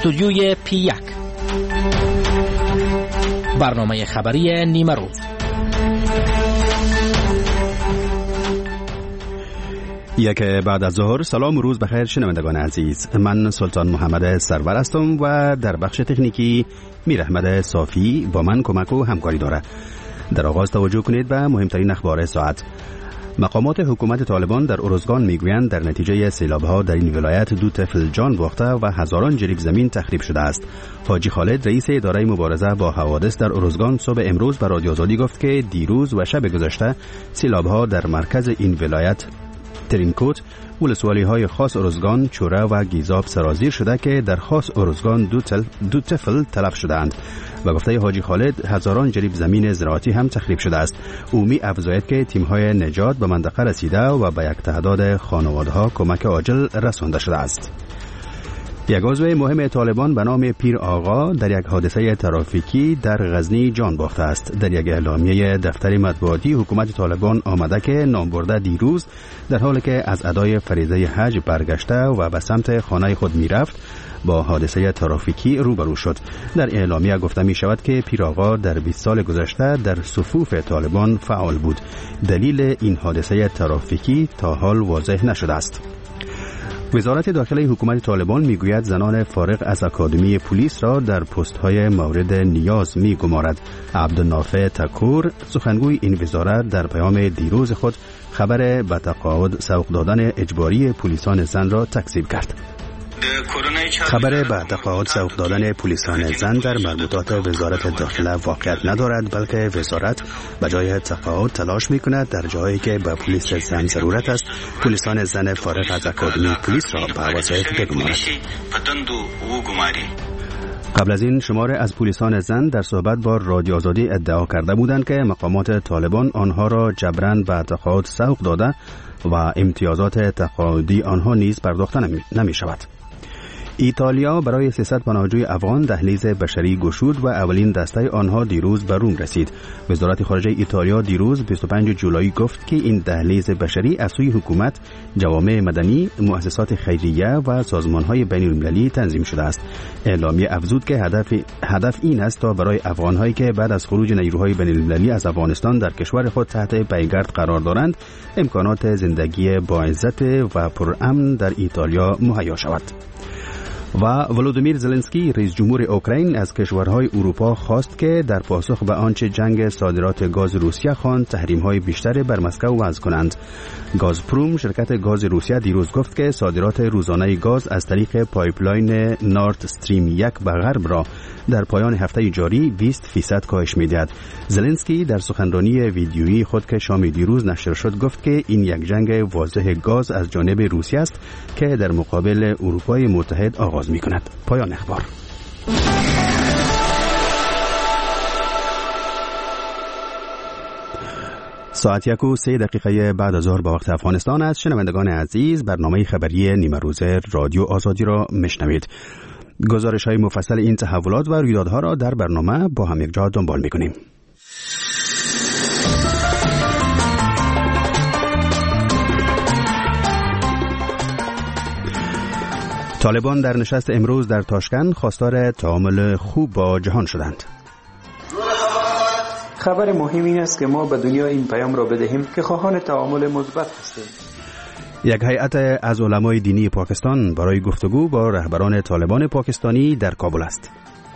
استودیوی P1 برنامه خبری نیمه روز. یک بعد از ظهر. سلام و روز بخیر شنوندگان عزیز. من سلطان محمد سرور هستم و در بخش تکنیکی میر احمد صافی با من کمک و همکاری دارد. در آغاز توجه کنید به مهمترین اخبار ساعت. مقامات حکومت طالبان در ارزگان میگویند در نتیجه سیلاب‌ها در این ولایت 2 طفل جان باخته و هزاران جریب زمین تخریب شده است. حاجی خالد رئیس اداره مبارزه با حوادث در ارزگان صبح امروز به رادیو آزادی گفت که دیروز و شب گذشته سیلاب‌ها در مرکز این ولایت ترینکوت، ولسوالی‌های خاص ارزگان، چوره و گیزاب سرازیر شده که در خاص ارزگان 2 طفل تلف شدند. و گفته حاجی خالد هزاران جریب زمین زراعتی هم تخریب شده است. او می افزاید که تیم‌های نجات به منطقه رسیده و به یک تعداد خانواده‌ها کمک عاجل رسانده شده است. یک عضو مهم طالبان به نام پیر آقا در یک حادثه ترافیکی در غزنی جان باخته است. در یک اعلامیه دفتر مطبوعاتی حکومت طالبان آمده که نامبرده دیروز در حالی که از ادای فریضه حج برگشته و به سمت خانه خود میرفت با حادثه ترافیکی روبرو شد. در اعلامیه گفته می شود که پیر آقا در 20 سال گذشته در صفوف طالبان فعال بود. دلیل این حادثه ترافیکی تا حال واضح نشده است. وزارت داخلی حکومت طالبان میگوید زنان فارغ از اکادمی پلیس را در پست‌های مورد نیاز میگمارد. عبدالنافع تکور سخنگوی این وزارت در پیام دیروز خود خبر به تقاعد سوق دادن اجباری پلیسان زن را تکذیب کرد. خبر به تقاعد سوق دادن پلیسان زن در مربوطات وزارت داخله واقعیت ندارد، بلکه وزارت به جای تقاعد تلاش میکند در جایی که به پلیس زن ضرورت است پلیسان زن فارغ از اکادمی پلیس را به وظایف بگمارد. قبل از این شماره از پلیسان زن در صحبت با رادیو آزادی ادعا کرده بودند که مقامات طالبان آنها را جبراً به تقاعد سوق داده و امتیازات تقاعدی آنها نیز پرداخته نمی شود. ایتالیا برای 300 پناهجوی افغان دهلیز بشری گشود و اولین دسته آنها دیروز به روم رسید. وزارت خارجه ایتالیا دیروز 25 جولای گفت که این دهلیز بشری از سوی حکومت، جوامع مدنی، مؤسسات خیریه و سازمان‌های بین‌المللی تنظیم شده است. اعلامیه افزود که هدف این است تا برای افغان‌هایی که بعد از خروج نیروهای بین‌المللی از افغانستان در کشور خود تحت پیگرد قرار دارند، امکانات زندگی باعزت و پرامن در ایتالیا مهیا شود. و ولودیمیر زلنسکی رئیس جمهور اوکراین از کشورهای اروپا خواست که در پاسخ به آنچه جنگ صادرات گاز روسیه خواند تحریم‌های بیشتر بر مسکو وضع کنند. گازپروم شرکت گاز روسیه دیروز گفت که صادرات روزانه گاز از طریق پایپلاین نورد استریم 1 به غرب را در پایان هفته جاری 20% کاهش می‌دهد. زلنسکی در سخنرانی ویدیویی خود که شام دیروز نشر شد گفت که این یک جنگ واضح گاز از جانب روسیه است که در مقابل اروپای متحد آغاز می‌کند. پایان اخبار. ساعت 1:03 بعد از ظهر به وقت افغانستان است. شنوندگان عزیز، برنامه خبری نیمه روزه رادیو آزادی را میشنوید. گزارش های مفصل این تحولات و رویدادها را در برنامه با هم یکجا دنبال میکنیم. طالبان در نشست امروز در تاشکند خواستار تعامل خوب با جهان شدند. خبر مهم این است که ما به دنیا این پیام را بدهیم که خواهان تعامل مثبت هستیم. یک هیئت از علمای دینی پاکستان برای گفتگو با رهبران طالبان پاکستانی در کابل است.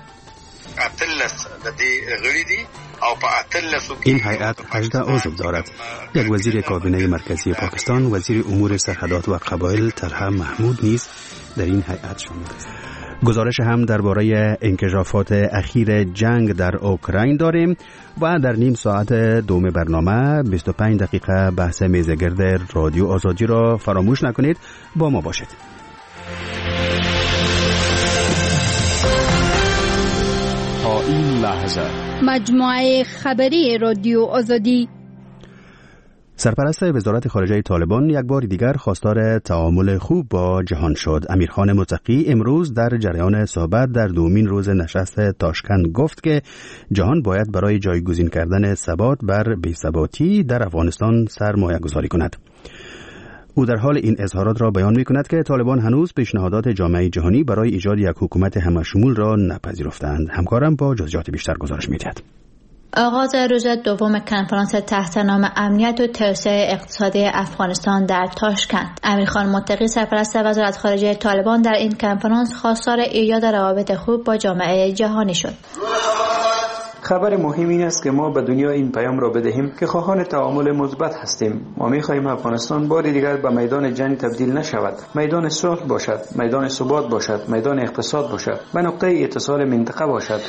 این هیئت 18 عضو دارد. یک وزیر کابینه مرکزی پاکستان، وزیر امور سرحدات و قبایل طلحه محمود نیز در این هیئت شامل است. گزارش هم درباره انکشافات اخیر جنگ در اوکراین داریم و در نیم ساعت دوم برنامه 25 دقیقه بحث میزگرد رادیو آزادی را فراموش نکنید. با ما باشید. تا این لحظه مجموعه خبری رادیو آزادی. سرپرست وزارت خارجه طالبان یک بار دیگر خواستار تعامل خوب با جهان شد. امیرخان متقی امروز در جریان صحبت در دومین روز نشست تاشکند گفت که جهان باید برای جایگزین کردن ثبات بر بی‌ثباتی در افغانستان سرمایه گذاری کند. او در حال این اظهارات را بیان می‌کند که طالبان هنوز پیشنهادات جامعه جهانی برای ایجاد یک حکومت همشمول را نپذیرفتند. همکارم با جزئیات بیشتر گزارش می‌دهد. آغاز روز دوم کنفرانس تحت نام امنیت و توسعه اقتصادی افغانستان در تاشکند. امیرخان متقی سرپرست وزارت خارجه طالبان در این کنفرانس خواستار ایجاد روابط خوب با جامعه جهانی شد. خبر مهم این است که ما به دنیا این پیام را بدهیم که خواهان تعامل مثبت هستیم. ما می‌خواهیم افغانستان بار دیگر به میدان جنگ تبدیل نشود، میدان صلح باشد، میدان ثبات باشد، میدان اقتصاد باشد، به نقطه اتصال منطقه باشد.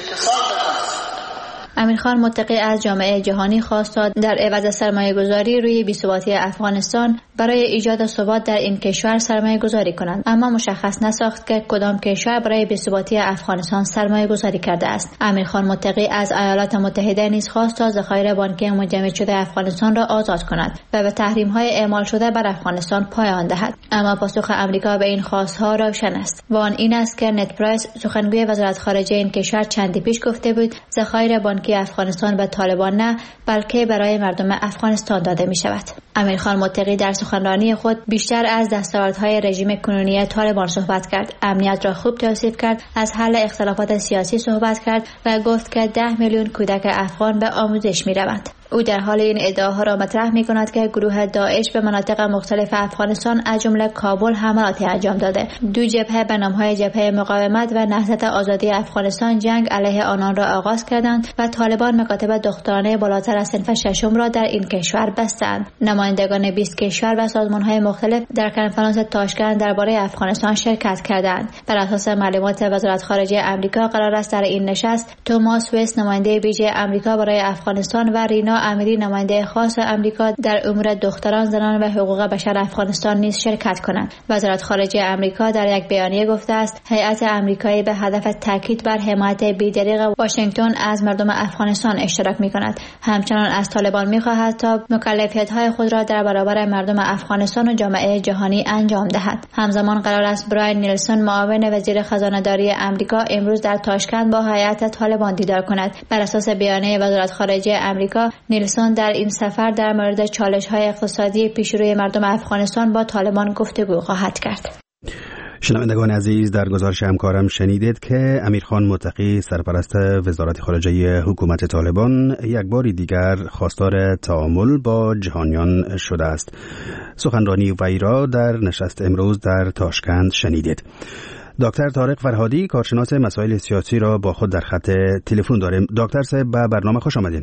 امیرخان متقی از جامعه جهانی خواست تا در عوض سرمایه‌گذاری روی بی‌ثباتی افغانستان برای ایجاد ثبات در این کشور سرمایه‌گذاری کنند، اما مشخص نساخت که کدام کشور برای بی‌ثباتی افغانستان سرمایه‌گذاری کرده است. امیرخان متقی از ایالات متحده نیز خواست تا ذخایر بانکی منجمد شده افغانستان را آزاد کند و به تحریم‌های اعمال شده بر افغانستان پایان دهد. اما پاسخ آمریکا به این خواست‌ها روشن است و آن این است که نت پرایس سخنگوی وزارت خارجه این کشور چندی پیش گفته بود ذخایر بانکی افغانستان به طالبان نه بلکه برای مردم افغانستان داده می شود. امیرخان متقی در سخنرانی خود بیشتر از دستاوردهای رژیم کنونی طالبان صحبت کرد، امنیت را خوب توصیف کرد، از حل اختلافات سیاسی صحبت کرد و گفت که 10 میلیون کودک افغان به آموزش می روند. او در حال این ادعاها را مطرح می کند که گروه داعش به مناطق مختلف افغانستان از جمله کابل حملاتی انجام داده. دو جبهه به نام‌های جبهه مقاومت و نهضت آزادی افغانستان جنگ علیه آنان را آغاز کردند و طالبان مکاتب دخترانه بالاتر از صنف ششم را در این کشور بستند. نمایندگان 20 کشور و سازمان‌های مختلف در کنفرانس تاشکند درباره افغانستان شرکت کردند. بر اساس معلومات وزارت خارجه آمریکا قرار است در این نشست توماس ویس نماینده ویژه آمریکا برای افغانستان و رینا امیری نماینده خاص آمریکا در امور دختران، زنان و حقوق بشر افغانستان نیز شرکت کنند. وزارت خارجه آمریکا در یک بیانیه گفته است هیئت آمریکایی به هدف تاکید بر حمایت بی‌دریغ واشنگتن از مردم افغانستان اشتراک می‌کند. همچنان از طالبان می‌خواهد تا مکلفیت‌های خود را در برابر مردم افغانستان و جامعه جهانی انجام دهد. همزمان قرار است براین نیلسون معاون وزیر خزانه‌داری آمریکا امروز در تاشکند با هیئت طالبان دیدار کند. بر اساس بیانیه وزارت خارجه آمریکا نیلسون در این سفر در مورد چالش‌های اقتصادی پیشروی مردم افغانستان با طالبان گفتگو خواهد کرد. شنوندگان عزیز، در گزارش همکارم شنیدید که امیرخان متقی سرپرست وزارت خارجه حکومت طالبان یک بار دیگر خواستار تعامل با جهانیان شده است. سخنرانی وی را در نشست امروز در تاشکند شنیدید. دکتر طارق فرهادی کارشناس مسائل سیاسی را با خود در خط تلفن داریم. دکتر صاحب به برنامه خوش آمدین.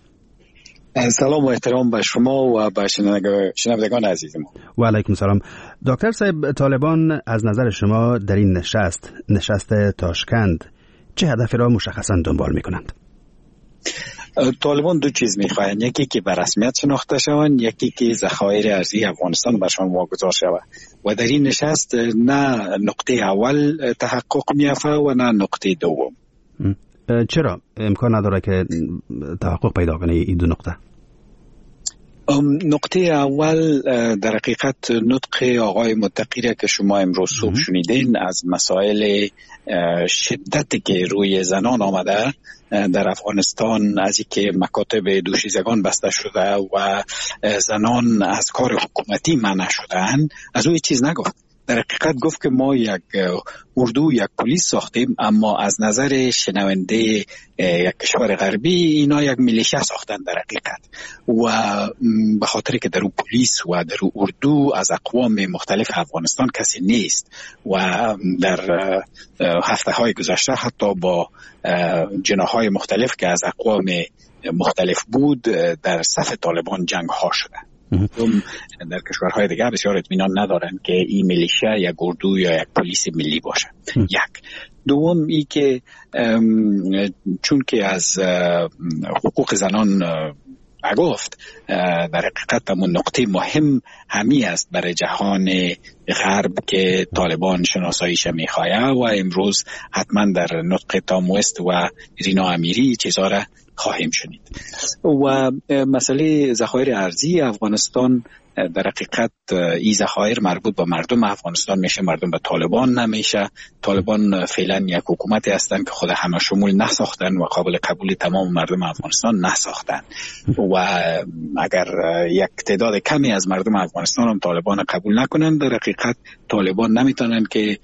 سلام و احترام به شما و به شنوندگان عزیز ما. و علیکم سلام. دکتر صاحب، طالبان از نظر شما در این نشست تاشکند چه هدفی را مشخصا دنبال می‌کنند؟ طالبان دو چیز می‌خواهند، یکی که به رسمیت شناخته شوند، یکی که ذخایر ارزی افغانستان برشان واگذار شود. و در این نشست نه نقطه اول تحقق می‌یافته و نه نقطه دوم. چرا امکان نداره که تحقق پیدا کنه این دو نقطه؟ نقطه اول در حقیقت نطق آقای متقی را که شما امروز صبح شنیدین از مسائل شدتی که روی زنان آمده در افغانستان، از اینکه مکاتب دوشیزگان بسته شده و زنان از کار حکومتی منع شدن، از او چیز نگفت. در حقیقت گفت که ما یک اردو، یک پلیس ساختیم، اما از نظر شنونده یک کشور غربی اینا یک میلیشه ساختن در حقیقت. و به خاطر که در اون پلیس و در اون اردو از اقوام مختلف افغانستان کسی نیست و در هفته های گذشته حتی با جناحهای مختلف که از اقوام مختلف بود در صف طالبان جنگ ها شده. در کشورهای دیگر بسیار اطمینان ندارند که این میلیشه یک اردو یا یک پلیس ملی باشه. یک. دوم ای که چون که از حقوق زنان گفت، در حقیقت همون نقطه مهم همی است برای جهان غرب که طالبان شناساییش میخواه و امروز حتما در نطق تام وست و رینا امیری چیزها را خواهیم شنید. و مسئله ذخایر ارزی افغانستان در حقیقت این ذخایر مربوط به مردم افغانستان میشه، مردم به طالبان نمیشه. طالبان فعلا یک حکومتی هستن که خود همه شمول نساختن و قابل قبول تمام مردم افغانستان نساختن و اگر یک تعداد کمی از مردم افغانستان هم طالبان قبول نکنن، در حقیقت طالبان نمیتونن که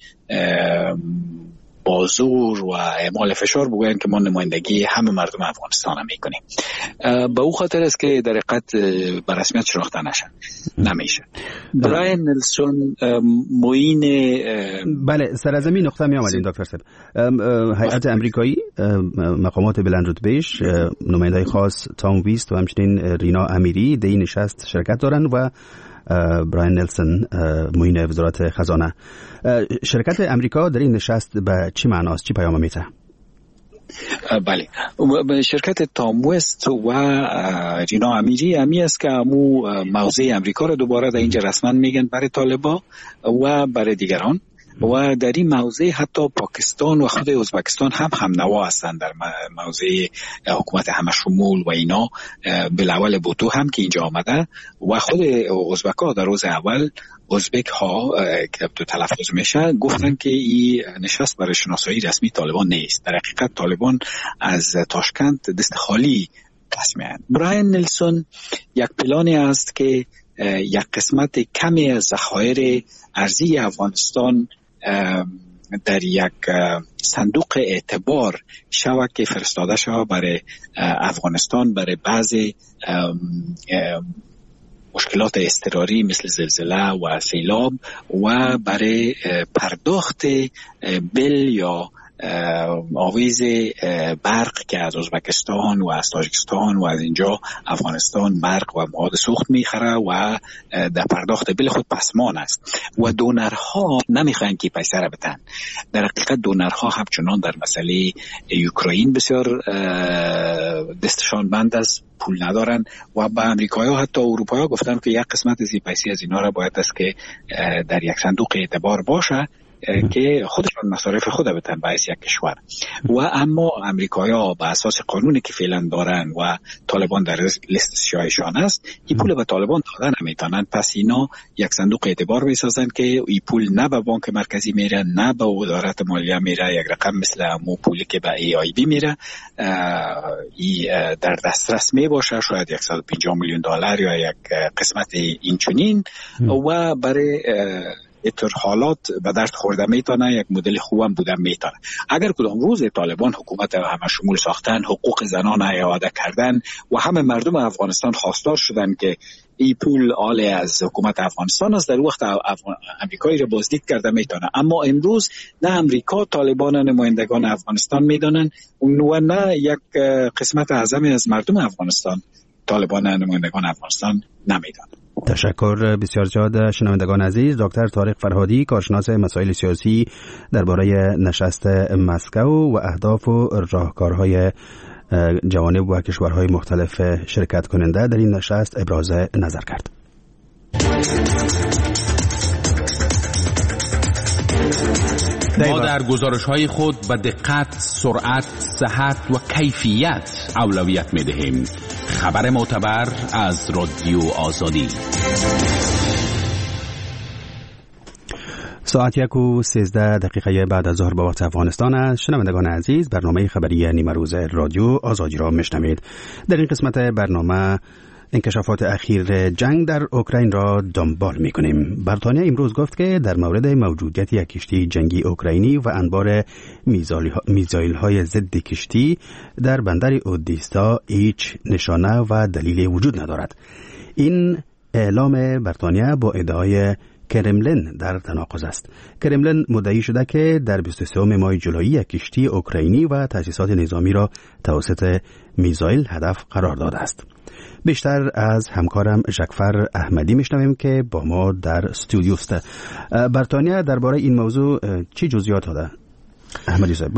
با زور و اعمال فشار بگوین که ما نمایندگی همه مردم افغانستان هم میکنیم. به او خاطر است که در حقیقت به رسمیت شناخته نمیشه. براین نلسون معین بله سر از این نقطه می آمدیم دکتر صاحب. هیئت امریکایی مقامات بلند رتبهش نماینده‌ی خاص تام ویست و همچنین رینا امیری در این نشست شرکت دارن و براین نلسون معین وزارت خزانه. شرکت امریکا در این نشست به چی معناست، چی پیام میده؟ بله، شرکت تام ویست و رینا امیری همی است که امو موضع امریکا را دوباره در اینجا رسما میگن برای طالبان و برای دیگران و در این موضع حتی پاکستان و خود ازبکستان هم نوا هستند در موضع حکومت همه شمول و اینا. بالاول بوتو هم که اینجا آمده و خود ازبک‌ها در روز اول ازبک ها که تو تلفظ میشه گفتن که این نشست برای شناسایی رسمی طالبان نیست. در حقیقت طالبان از تاشکند دست خالی تصمیمند. براین نلسون یک پلانی است که یک قسمت کمی از ذخایر ارزی افغانستان در یک صندوق اعتبار شود که فرستاده شود برای افغانستان برای بعضی مشکلات اضطراری مثل زلزله و سیلاب و برای پرداخت بل یا آویز برق که از ازبکستان و از تاجیکستان و از اینجا افغانستان برق و مواد سوخت میخره و در پرداخت بل خود پسمان است و دونرها نمیخواین که پیسه را بدن. در حقیقت دونرها همچنان در مسئله اوکراین بسیار دستشان بند است، پول ندارن و به امریکایی ها حتی اروپایی ها گفتن که یک قسمت از این پیسه از اینا را باید است که در یک صندوق اعتبار باشه که خودشون مصارف خود بدن باعث یک کشور. و اما امریکایی‌ها به اساس قانونی که فعلا دارن و طالبان در لیست سیاهشان است این پول به طالبان دادن نمیتونن، پس اینا یک صندوق اعتبار میسازن که این پول نه به بانک مرکزی میره نه به وزارت مالیه میره، یک رقم مثل امو پولی که به AIB میره در دسترس می باشه، شاید 150 میلیون دلار یا یک قسمت اینچنین و برای اینطور حالات به درد خورده میتونه، یک مدل خوبم بودن میتونه. اگر کدام روز طالبان حکومت همه شمول ساختن، حقوق زنان اعاده کردن و همه مردم افغانستان خواستار شدن که این پول آل از حکومت افغانستان است، در وقت امریکایی را بازدید کرده میتونه. اما امروز نه امریکا طالبان نمایندگان افغانستان میدانن و نه یک قسمت اعظمی از مردم افغانستان طالبان نمایندگان افغانستان نمیدانن. تشکر بسیار زیاد شنوندگان عزیز. دکتر طارق فرهادی کارشناس مسائل سیاسی درباره نشست مسکو و اهداف و راهکارهای جوانب و کشورهای مختلف شرکت کننده در این نشست ابراز نظر کرد. ما در گزارش‌های خود به دقت، سرعت، صحت و کیفیت اولویت می‌دهیم. خبر معتبر از رادیو آزادی. ساعت 1:13 بعد از ظهر به وقت افغانستان است. شنوندگان عزیز، برنامه خبری نیمه روز رادیو آزادی را میشنوید. در این قسمت برنامه انکشافات اخیر جنگ در اوکراین را دنبال می‌کنیم. بریتانیا امروز گفت که در مورد موجودیت یک کشتی جنگی اوکراینی و انبار میزایل‌های ضد کشتی در بندر اودیسا هیچ نشانه و دلیل وجود ندارد. این اعلام بریتانیا با ادعای کرملین در تناقض است. کرملین مدعی شده که در 23 ماه جولای یک کشتی اوکراینی و تأسیسات نظامی را توسط میزایل هدف قرار داده است. بیشتر از همکارم ژکفر احمدی میشنویم که با ما در استودیو است. بریتانیا درباره این موضوع چی جزئیات داده؟ احمدی صاحب بفرمایید.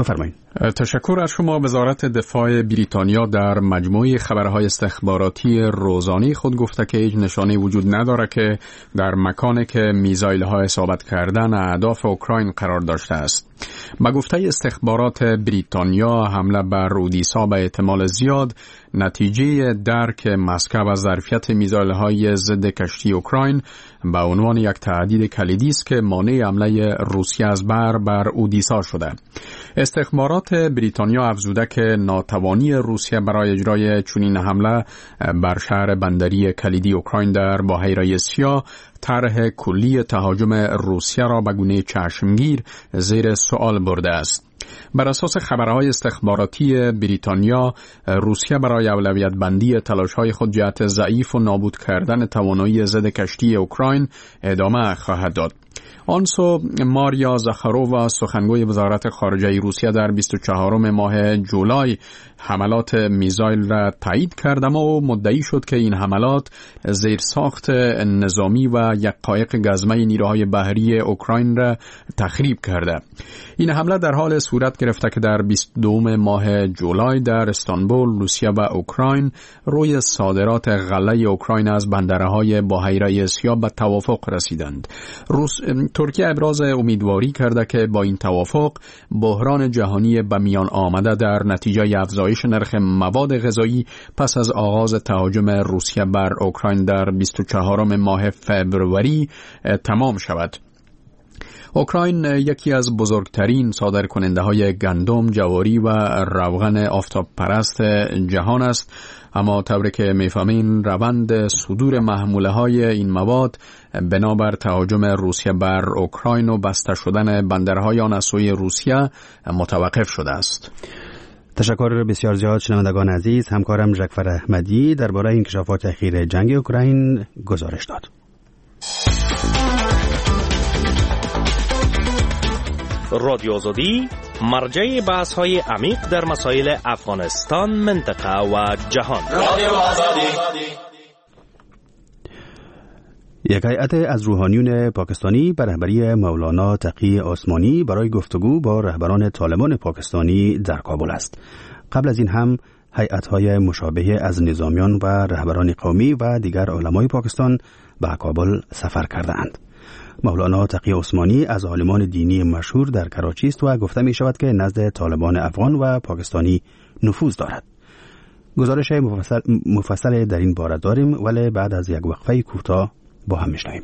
تشکر از شما. وزارت دفاع بریتانیا در مجموعه خبرهای استخباراتی روزانه خود گفته که هیچ نشانه وجود نداره که در مکانی که میزایل‌ها اصابت کردن اهداف اوکراین قرار داشته است. با گفته استخبارات بریتانیا، حمله بر اودیسا به احتمال زیاد نتیجه درک مسکو از ظرفیت میزایل‌های ضد کشتی اوکراین به عنوان یک تهدید کلیدی است که مانع حمله روسیه از بر اودیسا شده. استخبارات بریتانیا افزوده که ناتوانی روسیه برای اجرای چنین حمله بر شهر بندری کلیدی اوکراین در بحیره سیاه طرح کلی تهاجم روسیه را به گونه چشمگیر زیر سوال برده است. بر اساس خبرهای استخباراتی بریتانیا، روسیه برای اولویت بندی تلاش‌های خود جهت ضعیف و نابود کردن توانایی ضد کشتی اوکراین ادامه خواهد داد. آنسو ماریا زاخارووا، سخنگوی وزارت خارجه روسیه، در 24 ماه جولای حملات میزایل را تایید کرد، اما مدعی شد که این حملات زیرساخت نظامی و یک قایق گزمه نیروهای بحری اوکراین را تخریب کرده. این حمله در حال صورت گرفته که در 22 ماه جولای در استانبول روسیه و اوکراین روی صادرات غله اوکراین از بندرهای بحیره سیاه به توافق رسیدند. ترکیه ابراز امیدواری کرده که با این توافق بحران جهانی به میان آمده در نتیجه افزایش نرخ مواد غذایی پس از آغاز تهاجم روسیه بر اوکراین در 24 ماه فوریه تمام شود. اوکراین یکی از بزرگترین صادرکننده های گندم، جواری و روغن آفتاب پرست جهان است، اما طوری که میفهمین روند صدور محموله های این مواد بنابر تهاجم روسیه بر اوکراین و بسته شدن بندرهای آن از سوی روسیه متوقف شده است. تشکر بسیار زیاد شنوندگان عزیز. همکارم جعفر احمدی درباره انکشافات اخیر جنگ اوکراین گزارش داد. رادیو آزادی مرجع بحث‌های عمیق در مسائل افغانستان، منطقه و جهان. رادیو آزادی. یک هیئت از روحانیون پاکستانی به رهبری مولانا تقی عثمانی برای گفتگو با رهبران طالبان پاکستانی در کابل است. قبل از این هم هیئت‌های مشابه از نظامیان و رهبران قومی و دیگر علمای پاکستان به کابل سفر کردند. مولانا تقی عثمانی از عالمان دینی مشهور در کراچی است و گفته می شود که نزد طالبان افغان و پاکستانی نفوذ دارد. گزارش مفصل در این باره داریم، ولی بعد از یک وقفه کوتاه با هم میشنویم.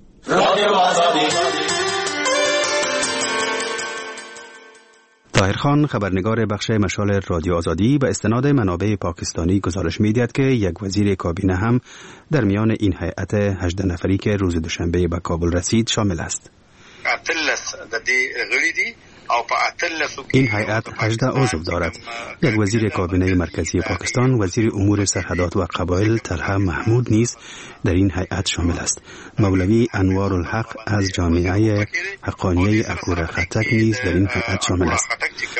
طاهر خان، خبرنگار بخش مشال رادیو آزادی، به استناد منابع پاکستانی گزارش می‌دهد که یک وزیر کابینه هم در میان این هیئت 18 نفری که روز دوشنبه به کابل رسید شامل است. این هیئت 18 عضو دارد. یک وزیر کابینه مرکزی پاکستان، وزیر امور سرحدات و قبایل طلحه محمود نیز در این هیئت شامل است. مولوی انوارالحق از جامعه حقانیه اکور خطک نیز در این هیئت شامل است.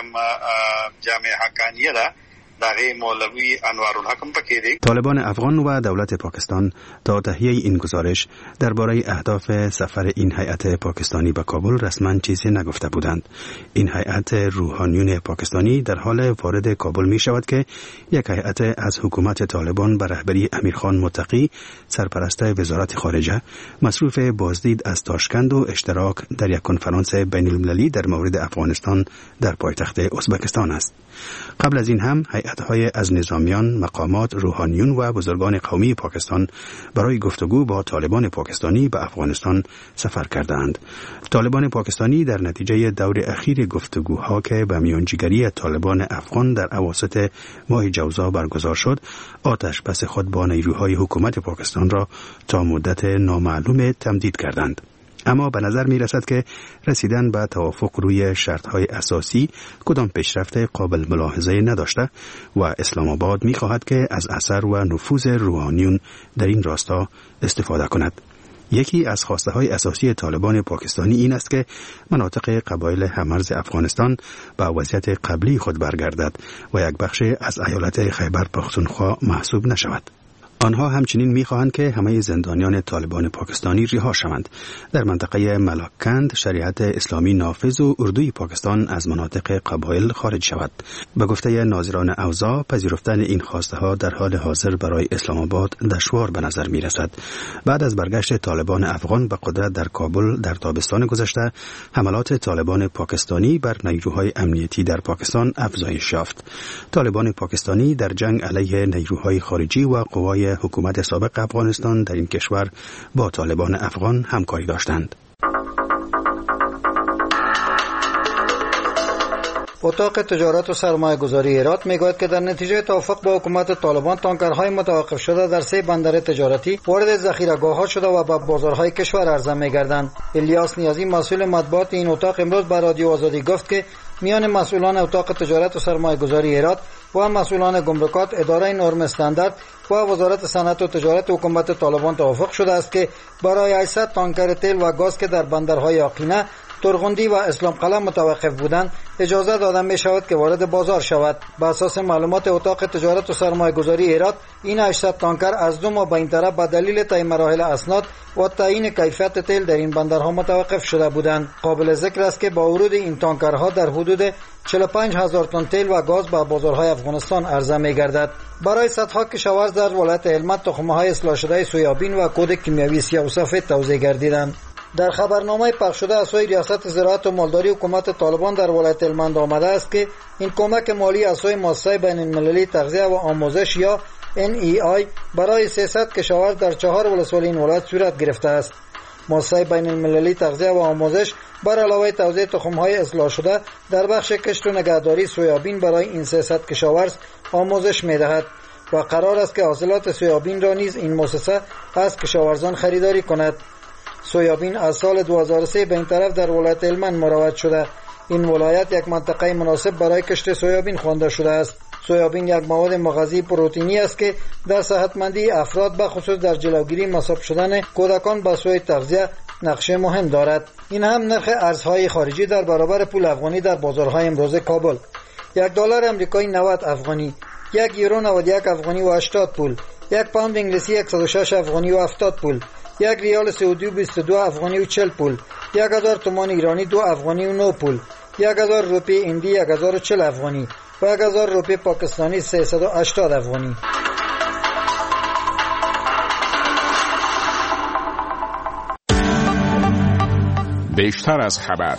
طالبان افغان و دولت پاکستان تا تهیه این گزارش درباره اهداف سفر این هیئت پاکستانی به کابل رسما چیزی نگفته بودند. این هیئت روحانیون پاکستانی در حال وارد کابل می شود که یک هیئت از حکومت طالبان به رهبری امیرخان متقی، سرپرست وزارت خارجه، مصروف بازدید از تاشکند و اشتراک در یک کنفرانس بین المللی در مورد افغانستان در پایتخت ازبکستان است. قبل از این هم هیئت‌های از نظامیان، مقامات، روحانیون و بزرگان قومی پاکستان برای گفتگو با طالبان پاکستانی به افغانستان سفر کردند. طالبان پاکستانی در نتیجه دور اخیر گفتگوها که به میانجیگری طالبان افغان در اواسط ماه جوزا برگزار شد، آتش بس خود با نیروهای حکومت پاکستان را تا مدت نامعلوم تمدید کردند. اما به نظر می رسد که رسیدن به توافق روی شرطهای اساسی کدام پیشرفت قابل ملاحظه نداشته و اسلام آباد می خواهد که از اثر و نفوذ روحانیون در این راستا استفاده کند. یکی از خواسته های اساسی طالبان پاکستانی این است که مناطق قبایل همرز افغانستان به وضعیت قبلی خود برگردد و یک بخش از ایالت خیبر پختونخوا محسوب نشود. آنها همچنین می‌خواهند که همه زندانیان طالبان پاکستانی رها شوند. در منطقه ملاکنند شریعت اسلامی نافذ و اردوی پاکستان از مناطق قبایل خارج شود. به گفته ناظران اوضاع، پذیرفتن این خواسته ها در حال حاضر برای اسلام آباد دشوار به نظر می‌رسد. بعد از برگشت طالبان افغان به قدرت در کابل در تابستان گذشته، حملات طالبان پاکستانی بر نیروهای امنیتی در پاکستان افزایش یافت. طالبان پاکستانی در جنگ علیه نیروهای خارجی و قوای حکومت سابق افغانستان در این کشور با طالبان افغان همکاری داشتند. اتاق تجارت و سرمایه گذاری هرات میگوید که در نتیجه توافق با حکومت طالبان تانکرهای متوقف شده در 3 بندر تجارتی وارد ذخیره‌گاه‌ها شده و به بازارهای کشور عرضه می‌گردند. الیاس نیازی مسئول مطبوعات این اتاق امروز به رادیو آزادی گفت که میان مسئولان اتاق تجارت و سرمایه گذاری هرات و مسئولان گمرکات، اداره نرم استاندارد و وزارت صنعت و تجارت حکومت طالبان توافق شده است که برای 800 تانکر تیل و گاز که در بندرهای آقینه، ترغندی و اسلام قلعه متوقف بودند اجازه داده می شود که وارد بازار شود. به اساس معلومات اتاق تجارت و سرمایه گذاری هرات، این 800 تانکر از 2 ماه به این طرف به دلیل طی مراحل اسناد و تعیین کیفیت تیل در این بندرها متوقف شده بودند. قابل ذکر است که با ورود این تانکرها در حدود 45,000 تن تیل و گاز به بازارهای افغانستان عرضه می گردد. برای صدها کشاورز در ولایت هلمند تخم‌های اصلاح شده سویابین و کود کیمیاوی سیاه و سفید توزیع گردیدند. در خبرنامه پخش شده از سوی ریاست زراعت و مالداری حکومت طالبان در ولایت هلمند آمده است که این کمک مالی از سوی مؤسسه بین‌المللی تغذیه و آموزش یا NEI برای 300 کشاورز در 4 ولسوالی این ولایت صورت گرفته است. مؤسسه بین‌المللی تغذیه و آموزش بر علاوه توزیع تخم‌های اصلاح شده در بخش کشت و نگهداری سویابین برای این 300 کشاورز آموزش می‌دهد و قرار است که حاصلات سویابین را نیز این مؤسسه از کشاورزان خریداری کند. سویابین از سال 2003 به این طرف در ولایت هلمند مروج شده. این ولایت یک منطقه مناسب برای کشت سویابین خوانده شده است. سویابین یک مواد مغذی پروتئینی است که در صحتمندی افراد به خصوص در جلوگیری مصاب شدن کودکان به سوی تغذیه نقش مهم دارد. این هم نرخ ارزهای خارجی در برابر پول افغانی در بازارهای امروز کابل. $1 امریکایی 90 افغانی، €1 91 افغانی و 80 پول، 1 پوند انگلیسی 106 افغانی و 70 پول، 1 ریال سعودی 22 افغانی و 40 پول، 1000 تومان ایرانی 2 افغانی و 9 پول، 1000 روپیه هندی 1040 افغانی و 1000 روپیه پاکستانی 380 افغانی. بیشتر از خبر.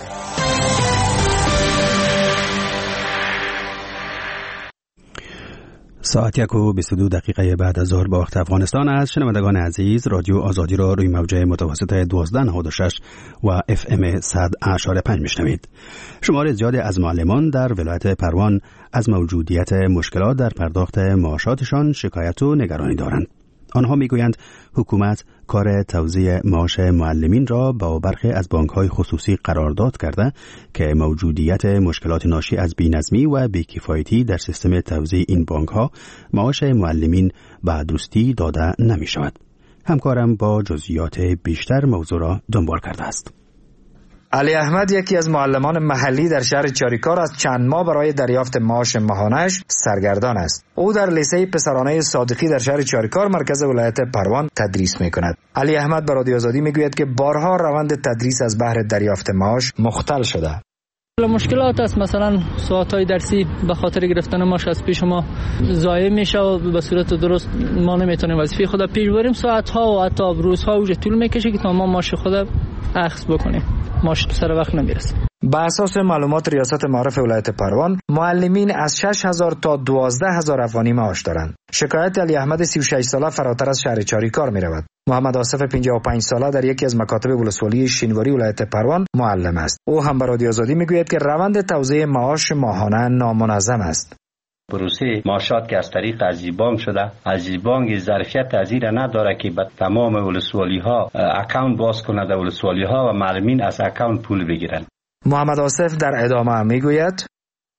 ساعت 1:22 بعد از ظهر با وقت افغانستان است. شنوندگان عزیز، رادیو آزادی را روی موجه متوسط 1296 و FM 100.5 میشنوید. شمار زیادی از معلمان در ولایت پروان از موجودیت مشکلات در پرداخت معاشاتشان شکایت و نگرانی دارند. آنها میگویند حکومت کار توزیع معاش معلمین را با برخی از بانک‌های خصوصی قرارداد کرده که موجودیت مشکلات ناشی از بی‌نظمی و بی‌کفایتی در سیستم توزیع این بانک‌ها معاش معلمین به درستی داده نمی‌شود. همکارم با جزئیات بیشتر موضوع را دنبال کرده است. علی احمد یکی از معلمان محلی در شهر چاریکار از چند ماه برای دریافت معاش ماهانه‌اش سرگردان است. او در لیسه پسرانه صادقی در شهر چاریکار مرکز ولایت پروان تدریس می‌کند. علی احمد به رادیو آزادی میگوید که بارها روند تدریس از بهر دریافت معاش مختل شده. مشکلات است، مثلا ساعت‌های درسی به خاطر گرفتن معاش از پیش ما ضایع میشه و به صورت درست ما نمیتونیم وظیفه خود پیش ببریم. ساعت‌ها و حتی روزها وجه طول میکشه که تا ما معاش خود اخذ بکنیم. معاش سر وقت نمیرسه. به اساس معلومات ریاست معارف ولایت پروان، معلمین از 6,000 تا 12,000 افغانی معاش دارند. شکایت علی احمد 36 ساله فراتر از شهر چاریکار می رود. محمد آصف 55 ساله در یکی از مکاتب ولسوالی شینواری ولایت پروان معلم است. او هم به رادیو آزادی میگوید که روند توزیع معاش ماهانه نامنظم است. پروسه معاشات که از طریق عزیبانک شده، عزیبانک ظرفیت ازیر نداره که به تمام ولسوالی ها اکاونت باز کنه در ولسوالی ها و معلمین از اکاونت پول بگیرن. محمد آصف در ادامه میگوید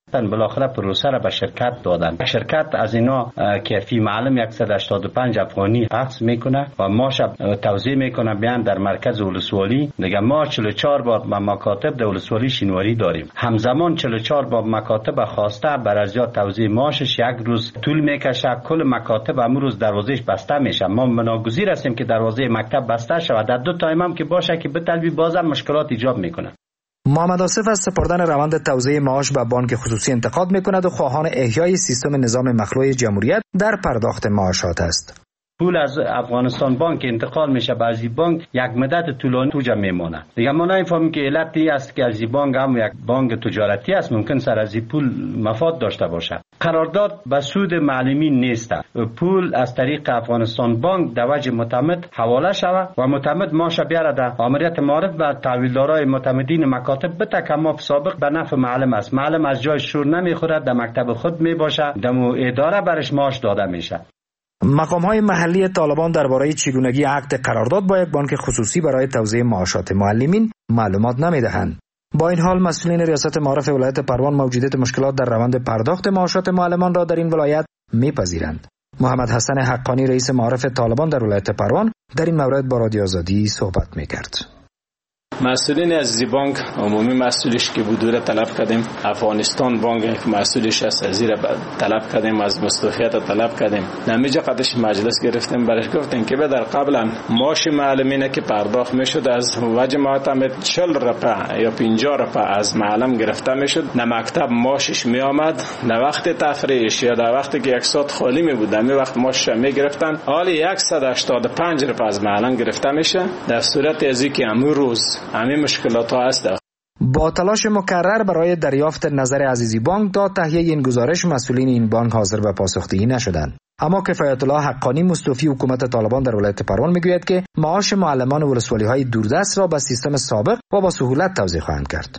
بالاخره پروسه را به شرکت دادن. شرکت از اینا کیفی معلم 185 افغانی حفظ میکنه و ماش توزیع میکنه بیان در مرکز ولسوالی. دیگه ما 44 باب مکاتب در ولسوالی شینواری داریم. همزمان 44 باب مکاتب خواسته بر از جا توزیع ماشش یک روز طول میکشه. کل مکاتب امروز دروازهش بسته میشه. ما ناگزیر هستیم که دروازه مکتب بسته شود. در 2 تایم هم که باشه که بتلبی بازم مشکلات ایجاد میکنه. محمد آصف از سپردن روند توزیع معاش به بانک خصوصی انتقاد میکند و خواهان احیای سیستم نظام مخلوع جمهوریت در پرداخت معاشات است. پول از افغانستان بانک انتقال میشه به از بانک یک مدت طولانی توجه میمونه. دیگه ما نمیفهمیم که علتی است که از بانک هم یک بانک تجارتی است، ممکن سر از پول مفاد داشته باشه. قرارداد به سود معلمین نیست. پول از طریق افغانستان بانک در وجه معتمد حواله شود و معتمد ماش بیاره در امریت معارف و تحویلدارای معتمدین مکاتب بده که ما سابق به نفع معلم است. معلم از جای شور نمیخورد، در مکتب خود میباشه، دمو اداره برش معاش داده میشه. مقام‌های محلی طالبان درباره چگونگی عقد قرارداد با یک بانک خصوصی برای توزیع معاشات معلمین معلومات نمی‌دهند. با این حال مسئولین ریاست معارف ولایت پروان موجودیت مشکلات در روند پرداخت معاشات معلمان را در این ولایت می‌پذیرند. محمد حسن حقانی رئیس معارف طالبان در ولایت پروان در این مورد با رادیو آزادی صحبت می‌کرد. مسئولین از بانک عمومی مسئولش که بودوره طلب کردیم، افغانستان بانک یک مسئولش است از زیر طلب کردیم، از مستوفیت طلب کردیم. نمیجا قدش مجلس گرفتیم، برش گفتیم که در قبلا معاش معلمینه که پرداخت میشد از وجه معتمد 40 رپا یا 50 رپا از معلم گرفته میشد. نه مکتب معاشش می آمد، نه وقت تفریحش یا در وقتی که یک ساعت خالی می بود می وقت معاشش می گرفتن. حالی 185 رپا از معلم گرفته میشه. در صورت ازی که امروز همین مشکلات ها هست. با تلاش مکرر برای دریافت نظر عزیزی بانک تا تهیه این گزارش مسئولین این بانک حاضر به پاسخدهی نشدند. اما کفایت الله حقانی مستوفی حکومت طالبان در ولایت پروان میگوید که معاش معلمان ولسوالی های دوردست را به سیستم سابق و با سهولت توزیع خواهند کرد.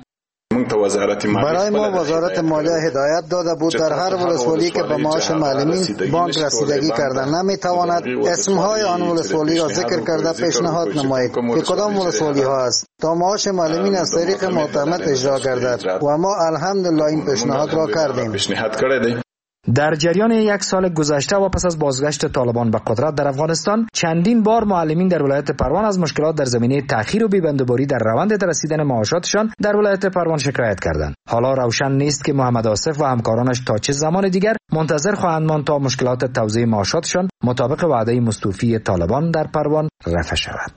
برای ما وزارت مالیه هدایت داده بود در هر ولسوالی که به معاش معلمین بانک رسیدگی کردن نمیتواند اسمهای آن ولسوالی را ذکر کرده پیشنهاد نمایید که کدام ولسوالی ها است تا معاش معلمین از طریق معتمد اجرا گردد و ما الحمدلله این پیشنهاد را کردیم. در جریان یک سال گذشته و پس از بازگشت طالبان به قدرت در افغانستان چندین بار معلمین در ولایت پروان از مشکلات در زمینه تأخیر و بی‌بندوباری در روند رسیدن معاشاتشان در ولایت پروان شکایت کردند. حالا روشن نیست که محمد آصف و همکارانش تا چه زمان دیگر منتظر خواهند ماند تا مشکلات توزیع معاشاتشان مطابق وعده مستوفی طالبان در پروان رفع شود.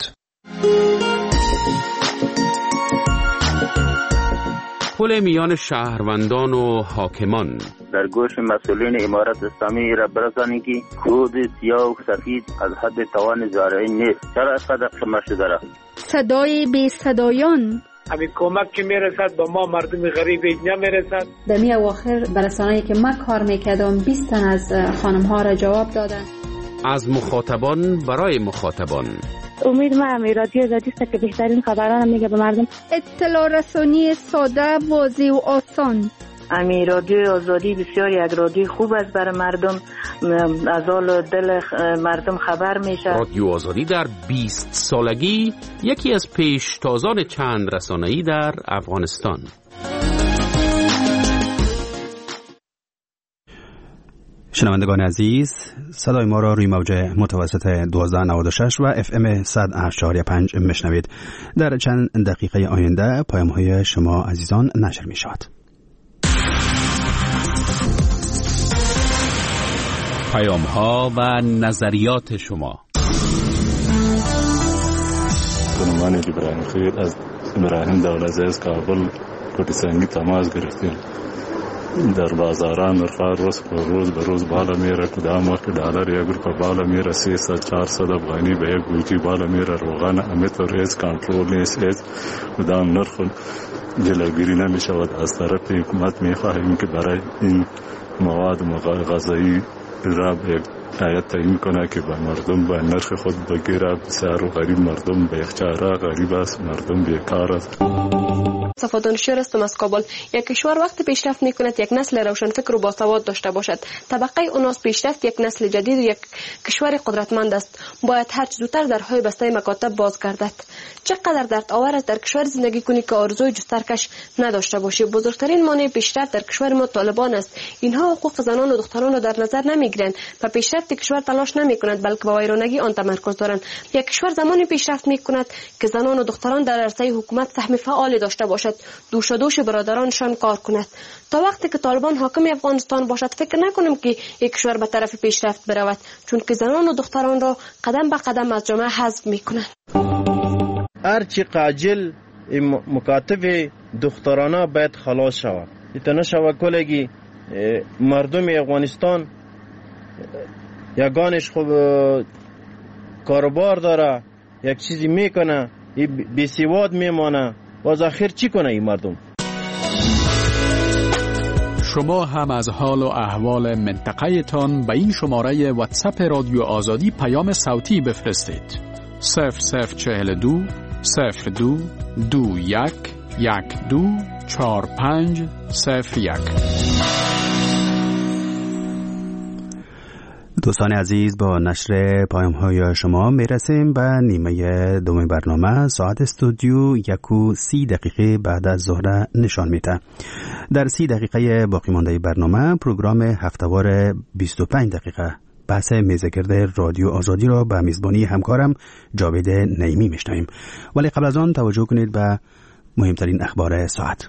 پل میان شهروندان و حاکمان در گوش مسئولین امارت اسلامی را برسانید که کود سیاه و سفید از حد توان زارعین نیست. چرا اینقدر شما شده را؟ صدای بی صدایان همین کمک که میرسد با ما مردم غریب نمیرسد. در می اواخر برسانه‌ای که من کار میکردم 20 تن از خانم ها را جواب دادن. از مخاطبان برای مخاطبان. امید ما رادیو آزادی است که بهترین خبران میگه به مردم. اطلاع رسانی ساده، واضح و آسان. رادیو آزادی بسیار یک رادیو خوب است برای مردم، از حال دل مردم خبر میشه. رادیو آزادی در 20 سالگی یکی از پیشتازان چند رسانه‌ای در افغانستان. شنوندگان عزیز، صدای ما را روی موج متوسط 1296 و FM 108.5 میشنوید. در چند دقیقه آینده پیام‌های شما عزیزان نشر می شود. پیام‌ها و نظریات شما. خانمان ابراهیم خیر از ابراهیم دولت از کابل پاکستانی تماس گرفتیم. در بازاران نرخ روز به روز بالا میره. کدام وقت دلار یک روپیه بالا میره 300-400 افغانی به یک گوجی بالا میره. روغن امتور هیچ کنترل نیست. کدام نرخ جلوگیری نمیشود. از طرف حکومت میخواهیم که برای این مواد غذایی را هیئت تعیین میکنه که به مردم به نرخ خود بگیره. بسیار و غریب مردم به یخچاره غریب است، مردم بیکار است. صفا دانشجو هستم از کابل. یک کشور وقتی پیشرفت میکند یک نسل روشنفکر و باسواد داشته باشد. طبقه اوناس پیشرفت یک نسل جدید و یک کشور قدرتمند است. باید هر چه زودتر درهای بسته مکاتب بازگردد. چقدر درد آور است در کشور زندگی کنی که آرزوی جسترکش نداشته باشی. بزرگترین مانع پیشرفت در کشور ما طالبان است. اینها حقوق زنان و دختران را در نظر نمیگیرند و پیشرفت کشور تلاش نمیکنند بلکه به ویرانگی آن تمرکز دارند. یک کشور زمانی پیشرفت میکند که زنان و دختران در عرصه حکومت سهم فعال داشته باشد، دوش برادرانشان کار کند. تا وقتی که طالبان حاکم افغانستان باشد فکر نکنیم که یک کشور به طرف پیشرفت برود، چون که زنان و دختران را قدم به قدم از جامعه حذف میکنند. هرچی قاجل مکاتب دخترانه باید خلاص شود. ایتنا شود کلگی مردم افغانستان یگانش خوب کاروبار داره، یک چیزی میکنه، بیسواد میمانه، باز آخر چی کنه این مردم؟ شما هم از حال و احوال منطقه تان به این شماره واتساپ رادیو آزادی پیام صوتی بفرستید. 0042 02 21 12 4501. دوستان عزیز، با نشر پیام‌های شما میرسیم به نیمه دوم برنامه. ساعت استودیو 1:30 بعد از ظهر نشان میده. در 30 دقیقه باقی مانده برنامه پروگرام هفته‌وار 25 دقیقه بحث میزگرد رادیو آزادی را به میزبانی همکارم جاوید نعیمی میشنویم. ولی قبل از آن توجه کنید به مهمترین اخبار ساعت.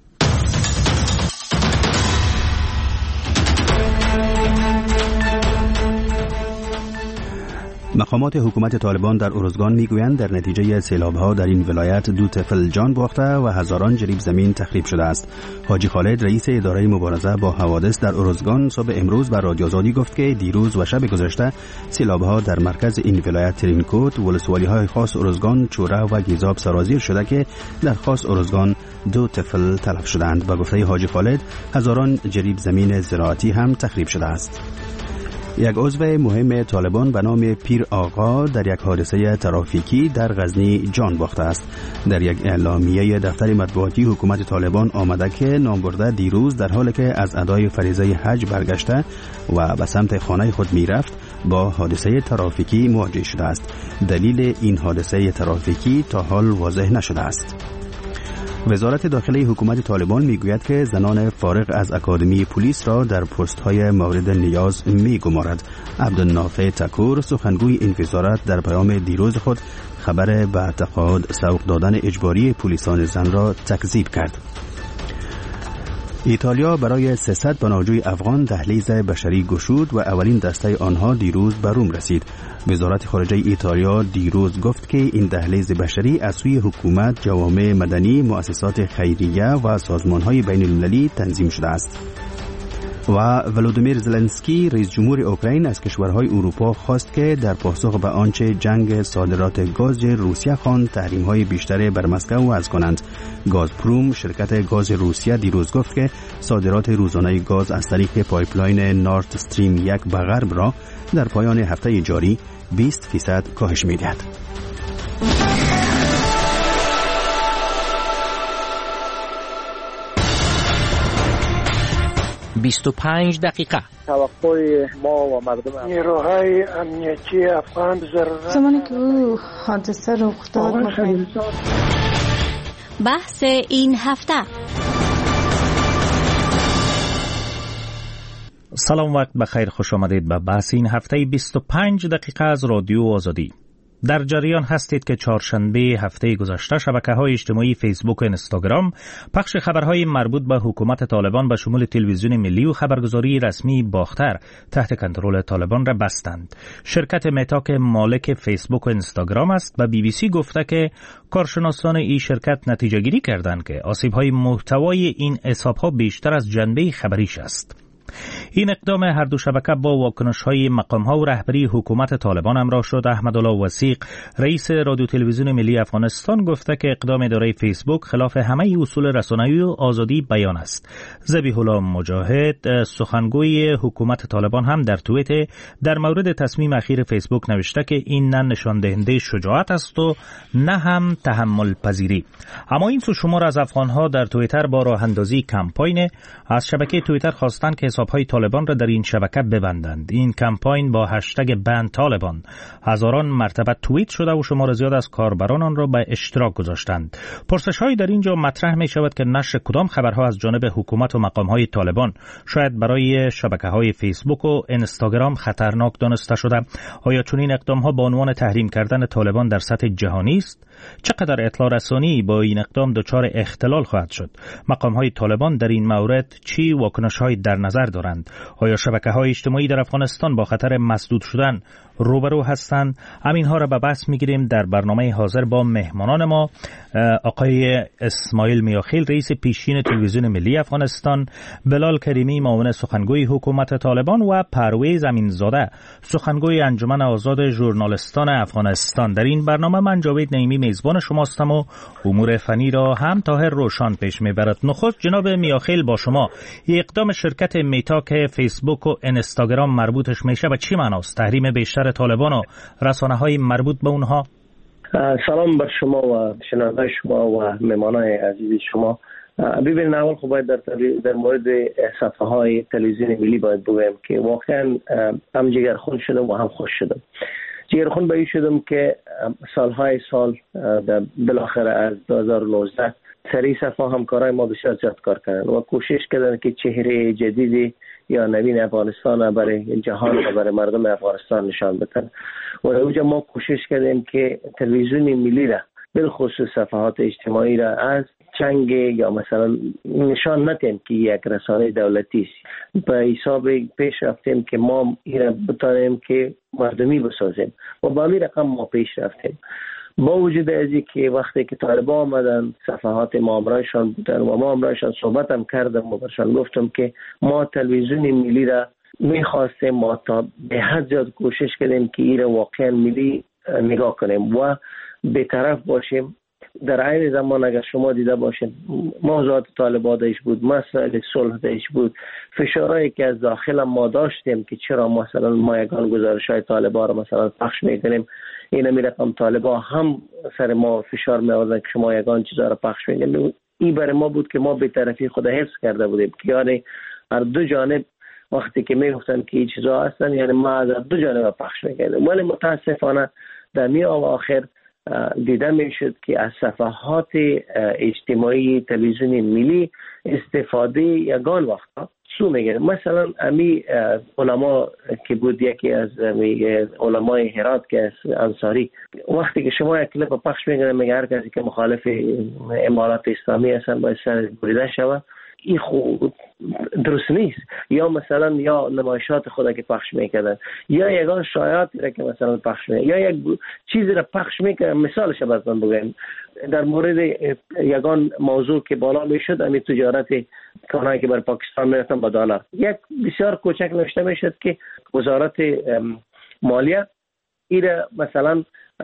مقامات حکومت طالبان در ارزگان میگویند در نتیجه سیلاب‌ها در این ولایت 2 طفل جان باخته و هزاران جریب زمین تخریب شده است. حاجی خالد رئیس اداره مبارزه با حوادث در ارزگان صبح امروز به رادیو آزادی گفت که دیروز و شب گذشته سیلاب‌ها در مرکز این ولایت ترینکوت، ولسوالی‌های خاص ارزگان، چوره و گیزاب سرازیر شده که در خاص ارزگان 2 طفل تلف شدند. با گفته حاجی خالد هزاران جریب زمین زراعتی هم تخریب شده است. یک عضو مهم طالبان به نام پیر آقا در یک حادثه ترافیکی در غزنی جان باخته است. در یک اعلامیه دفتر مطبوعاتی حکومت طالبان آمده که نامبرده دیروز در حالی که از ادای فریضه حج برگشته و به سمت خانه خود میرفت با حادثه ترافیکی مواجه شده است. دلیل این حادثه ترافیکی تا حال واضح نشده است. وزارت داخلی حکومت طالبان میگوید که زنان فارغ از اکادمی پلیس را در پست‌های مورد نیاز میگمارد. عبدالنافع تکور سخنگوی این وزارت در پیام دیروز خود خبر به تقاعد سوق دادن اجباری پلیسان زن را تکذیب کرد. ایتالیا برای 300 پناهجوی افغان دهلیز بشری گشود و اولین دسته آنها دیروز به روم رسید. وزارت خارجه ایتالیا دیروز گفت که این دهلیز بشری از سوی حکومت، جوامع مدنی، مؤسسات خیریه و سازمان‌های بین‌المللی تنظیم شده است. و ولودیمیر زلنسکی رئیس جمهور اوکراین از کشورهای اروپا خواست که در پاسخ به آنچه جنگ صادرات گاز روسیه خواند تحریم‌های بیشتر بر مسکو وضع کنند. گازپروم شرکت گاز روسیه دیروز گفت که صادرات روزانه گاز از طریق پایپلاین نورد استریم 1 به غرب را در پایان هفته جاری 20% کاهش می‌دهد. 25 دقیقه توقع ما و مردم نیروهای امنیتی افغان زمانی که او حادثه رخ داد بحث این هفته. سلام، وقت بخیر، خوش آمدید به بحث این هفته 25 دقیقه از رادیو آزادی. در جریان هستید که چهارشنبه هفته گذشته شبکه‌های اجتماعی فیسبوک و اینستاگرام پخش خبرهای مربوط به حکومت طالبان به شمول تلویزیون ملی و خبرگزاری رسمی باختر تحت کنترل طالبان را بستند. شرکت متا که مالک فیسبوک و اینستاگرام است به BBC گفته که کارشناسان این شرکت نتیجه گیری کردند که آسیب‌های محتوای این حساب‌ها بیشتر از جنبه خبریش است. این اقدام هر دو شبکه با واکنش‌های مقام‌ها و رهبری حکومت طالبان همراه شد. احمدالله وثیق رئیس رادیو تلویزیون ملی افغانستان گفته که اقدام اداره فیسبوک خلاف همه اصول رسانه‌ای و آزادی بیان است. ذبیح الله مجاهد سخنگوی حکومت طالبان هم در توییت در مورد تصمیم اخیر فیسبوک نوشته که این نه نشان دهنده شجاعت است و نه هم تحمل پذیری. اما این سو شمار از افغان‌ها در توییتر با راه اندازی کمپاین از شبکه توییتر خواستند که حساب‌های طالبان را در این شبکه ببندند. این کمپاین با هشتگ بند طالبان هزاران مرتبه توییت شده و شمار زیاد از کاربران آن را به اشتراک گذاشتند. پرسش‌هایی در اینجا مطرح می شود که نشر کدام خبرها از جانب حکومت و مقام‌های طالبان شاید برای شبکه‌های فیسبوک و اینستاگرام خطرناک دانسته شده. آیا چنین اقدام‌ها با عنوان تحریم کردن طالبان در سطح جهانی است؟ چقدر اطلاع رسانی با این اقدام دچار اختلال خواهد شد؟ مقام‌های طالبان در این مورد چی واکنش‌هایی در نظر دارند؟ آیا شبکه‌های اجتماعی در افغانستان با خطر مسدود شدن روبرو هستند؟ همین‌ها را به بحث می‌گیریم در برنامه حاضر با مهمانان ما، آقای اسماعیل میاخیل رئیس پیشین تلویزیون ملی افغانستان، بلال کریمی معاون سخنگوی حکومت طالبان و پرویز امینزاده سخنگوی انجمن آزاد ژورنالیستان افغانستان. در این برنامه من جاوید نعیمی میزبان شما هستم و امور فنی را هم طاهر روشان پیش میبرد. نخست جناب میاخیل با شما، اقدام شرکت میتا که فیسبوک و اینستاگرام مربوطش میشه به چی معناست؟ تحریم بیشتر طالبان و رسانه‌های مربوط به اونها؟ سلام بر شما و شنونده شما و مهمانای عزیز شما. ببینید، اول خب باید در مورد صفحه‌های تلویزیون ملی باید بگم که واقعا هم جگرخون شدم و هم خوش شدم. جگرخون به این شدم که سالهای سال بالاخره از 2019 سری صفحه همکارای ما بسیار زیاد کار کردن و کوشش کردن که چهره جدیدی یا نوین افغانستان برای جهان و برای مردم افغانستان نشان بدن. و اونجا ما کوشش کردیم که تلویزیون ملی را، بالخصوص صفحات اجتماعی را، از چنگ یا مثلا نشان ندیم که یک رسانه دولتی است. به حساب پیش رفتیم که ما این را بتانیم که مردمی بسازیم و با این رقم ما پیش رفتیم. با وجود از که وقتی که طالبان آمدن صفحات ما امرایشان بودن و ما امرایشان صحبت هم کردم و برشان گفتم که ما تلویزیون ملی را میخواستیم ما تا به حد زیاد کوشش کردیم که این را واقعا ملی نگاه کنیم و بی‌طرف باشیم. در عین زمان اگر شما دیده باشید موضوعات طالبان داشت بود، مسائل صلح داشت بود، فشارهایی که از داخل ما داشتیم که چرا مثلا ما یگان گزارش‌های طالبان را مثلا پخش میکنیم، این رقم طالبان هم سر ما فشار می‌آوردن که شما یگان چیزا را پخش میکنیم. این برای ما بود که ما به طرفی خود حفظ کرده بودیم که یعنی هر دو جانب وقتی که میگفتن که این چیزا هستن یعنی ما از دو جانب پخش میکردیم. ولی متاسفانه در آخر دیده میشد که از صفحات اجتماعی تلویزیون ملی استفاده یگان وقتا سو میگیره. مثلا امی علما که بود، یکی از علمای هرات که انصاری، وقتی که شما یک کلیپ پخش میکنه میگه هر کسی که مخالف امارات اسلامی هستن باید سر بریده شود، این خود درست نیست. یا مثلا یا نمایشات خدا که پخش میکردن یا یگان شایعاتی را که مثلا پخش میکردن یا یک چیزی را پخش میکردن. مثالش براتون بگم در مورد یگان موضوع که بالا میشد، امی تجارت کانایی که بر پاکستان میرفتن با دلار، یک بسیار کوچک نوشته میشد که وزارت مالیه ایره مثلا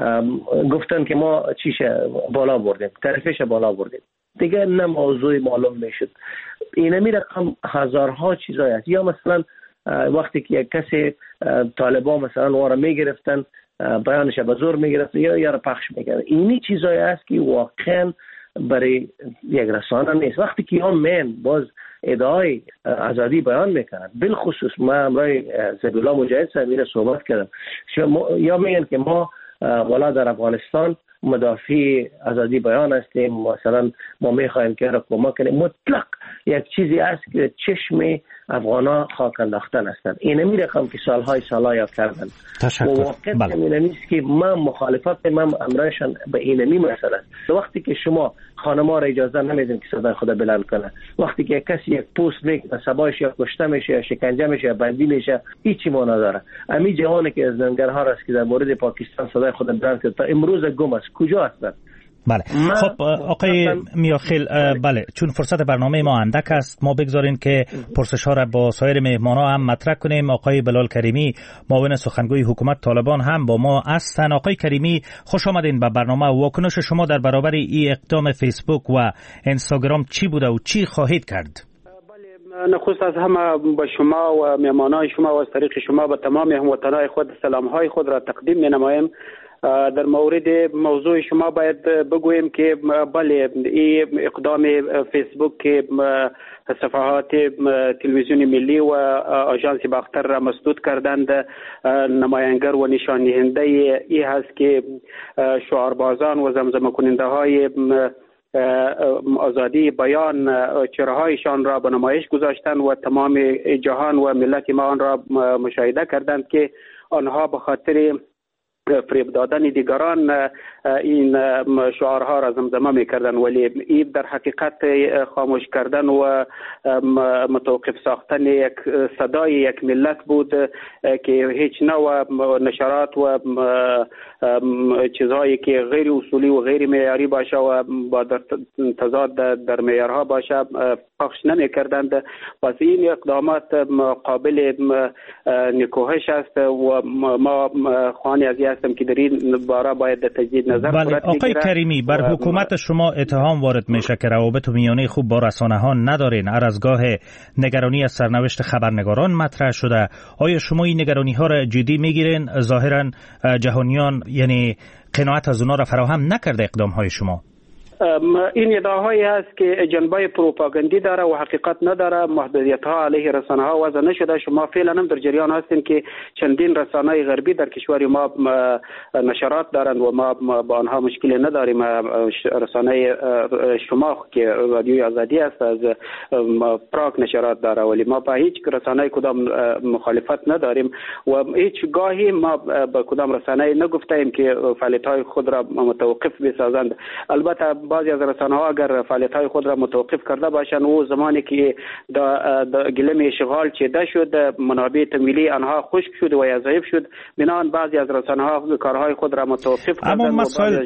گفتن که ما چیشه بالا بردیم، تعرفش بالا بردیم، دیگه نه موضوع معلوم میشد. اینمی رقم هزارها چیزای هست. یا مثلا وقتی که یک کسی طالبان مثلا وارا میگرفتن بیانش به زور میگرفتن یا پخش میکردن، اینی چیزای هست که واقعا برای یک رسانه نیست. وقتی که هم من باز ادعای آزادی بیان میکنن، بالخصوص ما امرای ذبیح الله مجاهد صاحب صحبت کردم، یا میگن که ما والا در افغانستان مدافع آزادی بیان هستیم، مثلا ما میخوایم که را کمک کنیم. مطلق یک چیزی است که چشم افغانا خاک انداختن هستند. اینمی رقم که سالها یا کردن و واقعا اینمیست که من مخالفت من امرایشان به اینمی مسئله است. وقتی که شما خانما را اجازه نمیدین که صدای خود بلند کنه، وقتی که کسی یک پست میکنه سبایش یا کشته میشه یا شکنجه میشه یا بندی میشه، هیچی معنا نداره. امی جوانی که از ننگرهار است که در مورد پاکستان صدای خود بلند کرد تا امروز گم است، کجا هستند؟ بله. خب آقای میاخیل، بله، چون فرصت برنامه ما اندک است، ما بگذارین که پرسش ها را با سایر مهمان‌ها هم مطرح کنیم. آقای بلال کریمی، معاون سخنگوی حکومت طالبان، هم با ما هستند. آقای کریمی، خوش آمدین به برنامه. واکنش شما در برابر این اقدام فیسبوک و اینستاگرام چی بوده و چی خواهید کرد؟ نخست از همه به شما و مهمانان شما و از طریق شما به تمام هموطنان خود سلام‌های خود را تقدیم می‌نمایم. در مورد موضوع شما باید بگویم که بله، این اقدام فیسبوک که صفحات تلویزیون ملی و آژانس باختر را مسدود کردند، نمایانگر و نشان دهنده ای هست که شعاربازان و زمزمه کننده های آزادی بیان چهرهایشان را به نمایش گذاشتند و تمام جهان و ملت ما آن را مشاهده کردند که آنها به خاطر فریب دادن دیگران این شعارها را زمزمه میکردن، ولی این در حقیقت خاموش کردن و متوقف ساختن یک صدای یک ملت بود که هیچ نوع نشرات و چیزهایی که غیر اصولی و غیر معیاری باشه و با تضاد در معیارها باشه پخش نمیکردند. پس این اقدامات قابل نکوهش است و ما خواهان از هستم که در این باره باید تجدید نظر بله. آقای کریمی، بر حکومت شما اتهام وارد میشه که روابط میانی خوب با رسانه ها ندارین. هر از گاه نگرانی از سرنوشت خبرنگاران مطرح شده. آیا شما این نگرانی ها را جدی میگیرین؟ ظاهرا جهانیان یعنی قناعت از اونا را فراهم نکرده اقدام های شما. این ادعاهایی هست که جنبه پروپاگاندی داره و حقیقت نداره. محدودیت ها علیه رسانه ها وضع نشده. شما فعلا هم در جریان هستین که چندین رسانه غربی در کشور ما نشرات دارند و ما با آنها مشکلی نداریم. رسانه شما که رادیوی آزادی است از پراگ نشرات داره، ولی ما با هیچ رسانه کدام مخالفت نداریم و هیچ گاهی ما با کدام رسانه نگفتیم که فعالیت های خود را متوقف بسازند. البته بعضی از رسانه‌ها اگر فعالیت‌های خود را متوقف کرده باشند و زمانی که گلم اشغال چیده شد، منابع تمویلی آنها خشک شد و یا ضعیف شد، بنابراین بعضی از رسانه‌ها کارهای خود را متوقف کردند. اما مسائل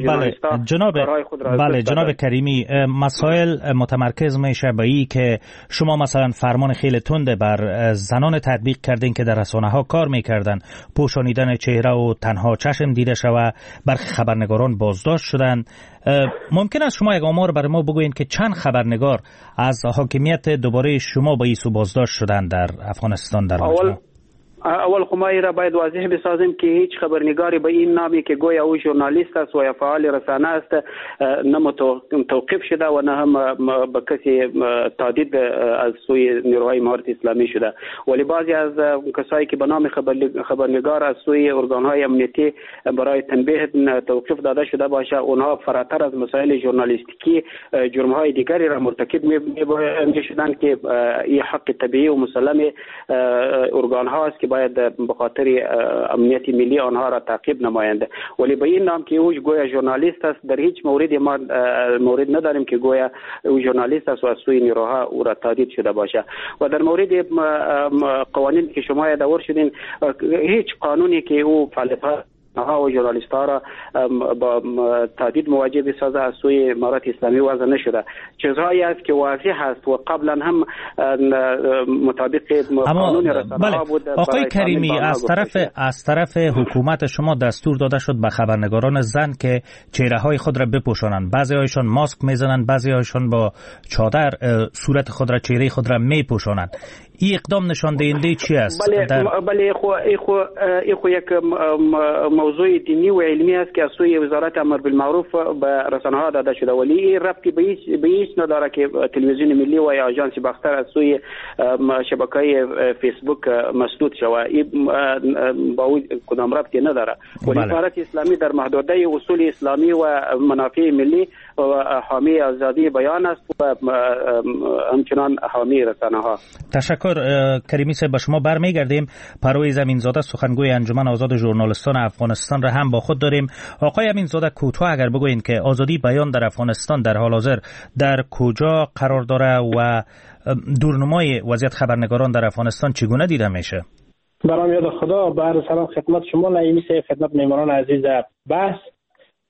جناب کریمی، مسائل متمرکز میشه به این که شما مثلا فرمان خیلی تند بر زنان تطبیق کردین که در رسانه‌ها کار میکردن، پوشانیدن چهره و تنها چشم دیده شوه، برخی خبرنگاران بازداشت شدند. ممکن است شما یک آمار برای ما بگوین که چند خبرنگار از حاکمیت دوباره شما به ایسو بازداشت شدن در افغانستان در مجموع؟ اول خمایی را باید واضح بسازیم که هیچ خبرنگاری به این نامی که گویا او ژورنالیست است و یا فعال رسانه است نه متوقف شده و نه هم به کسی تهدید از سوی نیروهای امارت اسلامی شده، ولی بعضی از کسایی که به نام خبرنگار از سوی ارگانهای امنیتی برای تنبیه توقیف داده شده باشه، اونها فراتر از مسائل ژورنالیستیکی جرمهای دیگری را مرتکب می شدند که این حق طبیعی و مسلم ارگانها است که باید به خاطر امنیت ملی آنها را تعقیب نمایند. ولی به این نام که او گویا ژورنالیست است، در هیچ موردی ما مورد نداریم که گویا او ژورنالیست است و از سوی نیروها او را تهدید شده باشه. و در مورد قوانین که شما یادآور شدین، هیچ قانونی که او فعالیت‌ها و ژورنالیست‌ها را با تهدید مواجه بسازه از سوی امارت اسلامی وضع نشده. چیزهایی است که واضح است و قبلا هم مطابق قانون رسانه‌ها بود. آقای کریمی، از طرف حکومت شما دستور داده شد به خبرنگاران زن که چهره‌های خود را بپوشانند. بعضی‌هایشان ماسک می‌زنند، بعضی‌هایشان با چادر صورت خود را، چهره خود را می‌پوشانند. این اقدام نشان دهنده چی است؟ بله خو یک موضوع دینی و علمی است که از سوی وزارت امر بالمعروف به رسانه‌ها داده شده، ولی این ربطی به هیچ نداره که تلویزیون ملی و آژانس باختر از سوی شبکه‌های فیسبوک مسدود شود. این با او کدام ربطی نداره. ولی امارت اسلامی در محدوده اصول اسلامی و منافع ملی و حامی آزادی بیان است و همچنان حامی رسانه‌ها. تشکر کریمی صاحب. به شما برمیگردیم. پرویز امینزاده، سخنگوی انجمن آزاد ژورنالیستان افغانستان را هم با خود داریم. آقای امینزاده، کوتاه اگر بگوین که آزادی بیان در افغانستان در حال حاضر در کجا قرار داره و دورنمای وضعیت خبرنگاران در افغانستان چگونه دیده میشه؟ برام یاد خدا، بعد سلام خدمت شما نعیمی صاحب، خدمت میهمانان عزیز بحث.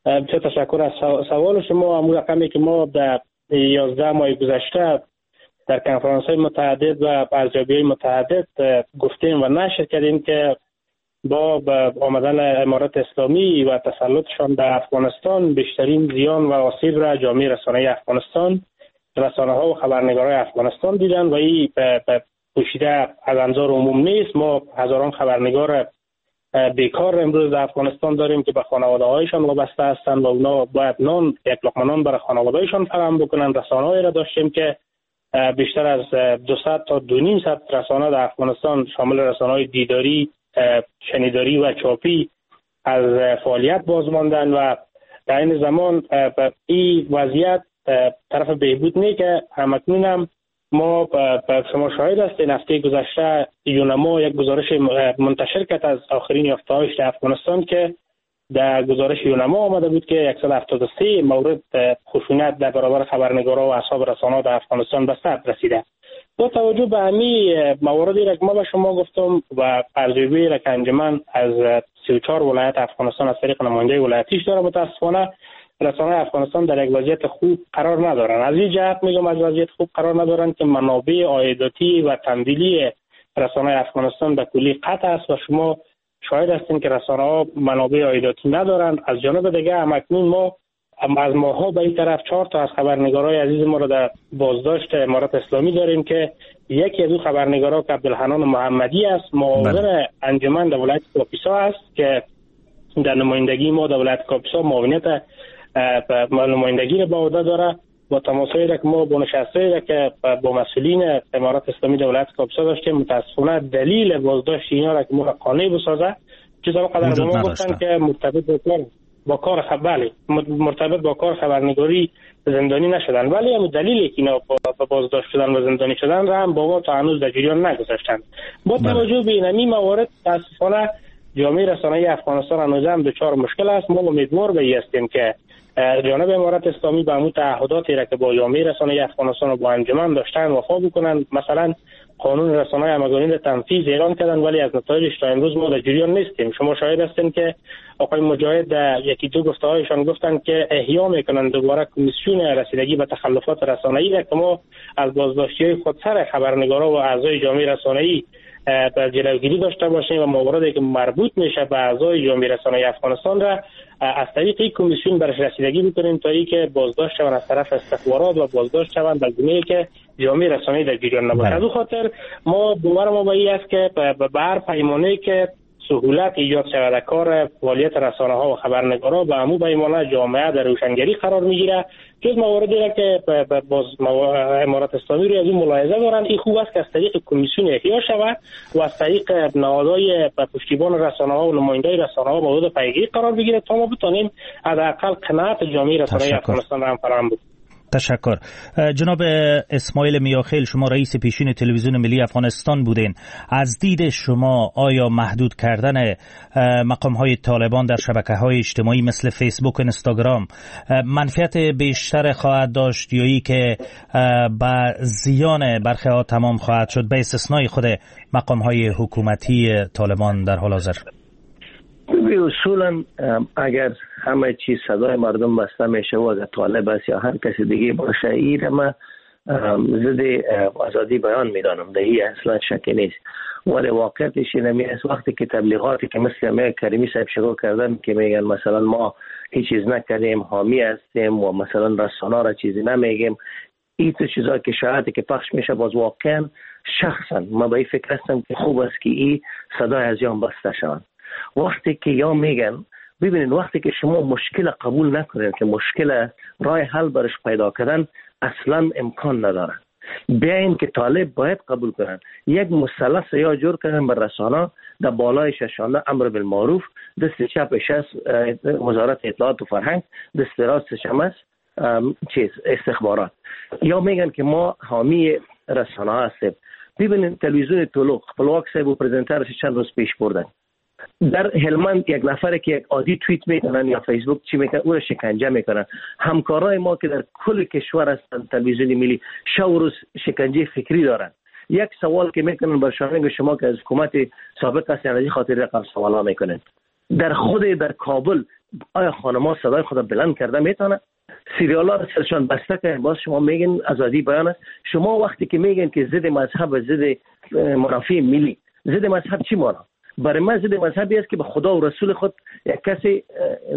بسیار تشکر از سوال شما. همون رقمی که ما در 11 ماه گذشته در کنفرانس های متعدد و ارزیابی های متعدد گفتیم و نشر کردیم که با آمدن امارات اسلامی و تسلطشان در افغانستان بیشترین زیان و آسیب را جامعه رسانه‌ای افغانستان، رسانه ها و خبرنگارای افغانستان دیدن و این پوشیده از انظار عموم نیست. ما هزاران خبرنگار بیکار امروز در افغانستان داریم که به خانواده هایشان وابسته هستند و اونا باید یک لقمه نان برای خانواده هایشان فراهم بکنن. رسانه هایی را داشتیم که بیشتر از 200 تا 250 رسانه در افغانستان شامل رسانه های دیداری، شنیداری و چاپی از فعالیت باز ماندن و در این زمان این وضعیت طرف بهبود نیست که همکنون هم ما شما شاهد هستین. هفته گذشته یونما یک گزارش منتشر کرد از آخرین یافته‌هایش در افغانستان که در گزارش یونما آمده بود که 173 مورد خشونت در برابر خبرنگارا و اصحاب رسانه‌ها در افغانستان به ثبت رسیده. با توجه به همین مواردی را که ما به شما گفتم و ارزیابی را که انجمن از 34 ولایت افغانستان از طریق نماینده ولایتیش داره، متاسفانه رسانه‌های افغانستان در یک وضعیت خوب قرار ندارن. از این جهت میگم از وضعیت خوب قرار ندارن که منابع عایداتی و تمویلی رسانه‌های افغانستان به کلی قطع است و شما شاهد هستین که رسانه‌ها منابع عایداتی ندارن. از جانب دیگه همکنون ما از ماها به این طرف 4 تا از خبرنگارای عزیز ما را در بازداشت امارات اسلامی داریم که یکی از اون خبرنگارا که عبدالحنان محمدی است، معاون انجمن در ولایت کاپیسا است که در نمایندگی ما در ولایت کاپیسا معاونیت نمایندگی را به عهده داره. با تماسایی را که ما با نشسته‌ای را که با مسئولین امارات اسلامی در ولایت کاپیسا داشتیم، متاسفانه دلیل بازداشت اینا را که ما قانع بسازه چیزا قدر ما گفتن که مرتبط با کار خبرنگاری زندانی نشدن، ولی هم دلیلی که اینا بازداشت شدن و زندانی شدن را هم با ما تا هنوز در جریان نگذاشتن. با توجه به این موارد متاسفانه جامعه رسانه‌ای افغانستان هنوز هم دچار مشکل است. ما امیدوار به هستیم که جانب امارات اسلامی به همون تعهداتی را که با جامعه رسانه‌ای افغانستان و با انجمن داشتن وفا بکنن. مثلا قانون رسانه‌های همگانی را تنفیذ اعلان کردن ولی از نتایجش تا امروز ما در جریان نیستیم. شما شاهد هستین که آقای مجاهد یکی دو گفته‌هایشان گفتن که احیا میکنن دوباره کمیسیون رسیدگی به تخلفات رسانه‌ای را که ما از بازداشتی‌های خودسر خبرنگارا و اعضای جامعه رسانه‌ای در جلوگیری داشته باشیم و مواردی که مربوط میشه به اعضای جامعه رسانه‌ای افغانستان را از طریق این کمیسیون برش رسیدگی بکنیم تا اینکه بازداشت شوند از طرف استخبارات و بازداشت شوند در گونه‌ای که جامعه رسانه‌ای در جریان نباشه. از اون خاطر ما باور ما به این است که به هر پیمانه‌ای که سهولت ایجاد شود کار فعالیت رسانه‌ها و خبرنگارا به عموم پیمانه جامعه در روشنگری قرار میگیره. جز مواردی را که باز امارات اسلامی روی از این ملاحظه دارن، این خوب است که از طریق کمیسیون احیا شود و از طریق نهادهای پشتیبان رسانه‌ها و نمایندای رسانه‌ها با حدود پیگیری قرار بگیره تا ما بتونیم حداقل قناعت جامعه رسانه‌ای افغانستان را هم فراهم کنیم. تشکر. جناب اسماعیل میاخیل، شما رئیس پیشین تلویزیون ملی افغانستان بودین. از دید شما آیا محدود کردن مقام‌های طالبان در شبکه‌های اجتماعی مثل فیسبوک و اینستاگرام منفعت بیشتر خواهد داشت یا ای که به زیان برخی ها تمام خواهد شد به استثنای خود مقام‌های حکومتی طالبان در حال حاضر؟ اصولا اگر همه چیز صدای مردم بسته میشه و اگر طالب است یا هر کسی دیگه باشه، این ما ضد آزادی بیان میدانم، در این اصلا شکی نیست. ولی واقعیتش اینه است وقتی که تبلیغاتی که مثل امیر کریمی صاحب شروع کردن که میگن مثلا ما هیچ چیز نکردیم، حامی هستیم و مثلا رسانه را چیزی نمیگیم، این تو چیزا که شاید که پخش میشه، باز واقعا شخصا ما به این فکر هستم که خوب است که این صدای از یان بسته شوند. وقتی که یا میگن ببینید وقتی که شما مشکل قبول نکنید که مشکل راه حل برش پیدا کردن اصلا امکان نداره، بیاین که طالب باید قبول کنن یک مثلث یا جور کنن بر رسانه، در بالای ششانه امر بالمعروف، دست چپش است وزارت اطلاعات و فرهنگ، دست راستش هم است استخبارات. یا میگن که ما حامی رسانه هستیم. ببینید تلویزیون طلوع خپلواک صاحب و پرزنترش چند روز پیش بردن در هلمند، یک نفر که یک عادی توییت میکنن یا فیسبوک چی میکنن او را شکنجه میکنن. همکارای ما که در کل کشور هستن تلویزیون ملی شب و روز شکنجه فکری دارن. یک سوال که میکنن بر شما که از حکومت سابق هستین از این خاطر رقم سوالا میکنن. در کابل آیا خانم‌ها صدای خود بلند کرده میتونه؟ سریال‌ها رو سرشان بسته کردن، باز شما میگین آزادی بیان است. شما وقتی که میگین که ضد مذهب و ضد منافع ملی، ضد مذهب چی معنی؟ برای من ضد مذهبی است که به خدا و رسول خود یک کسی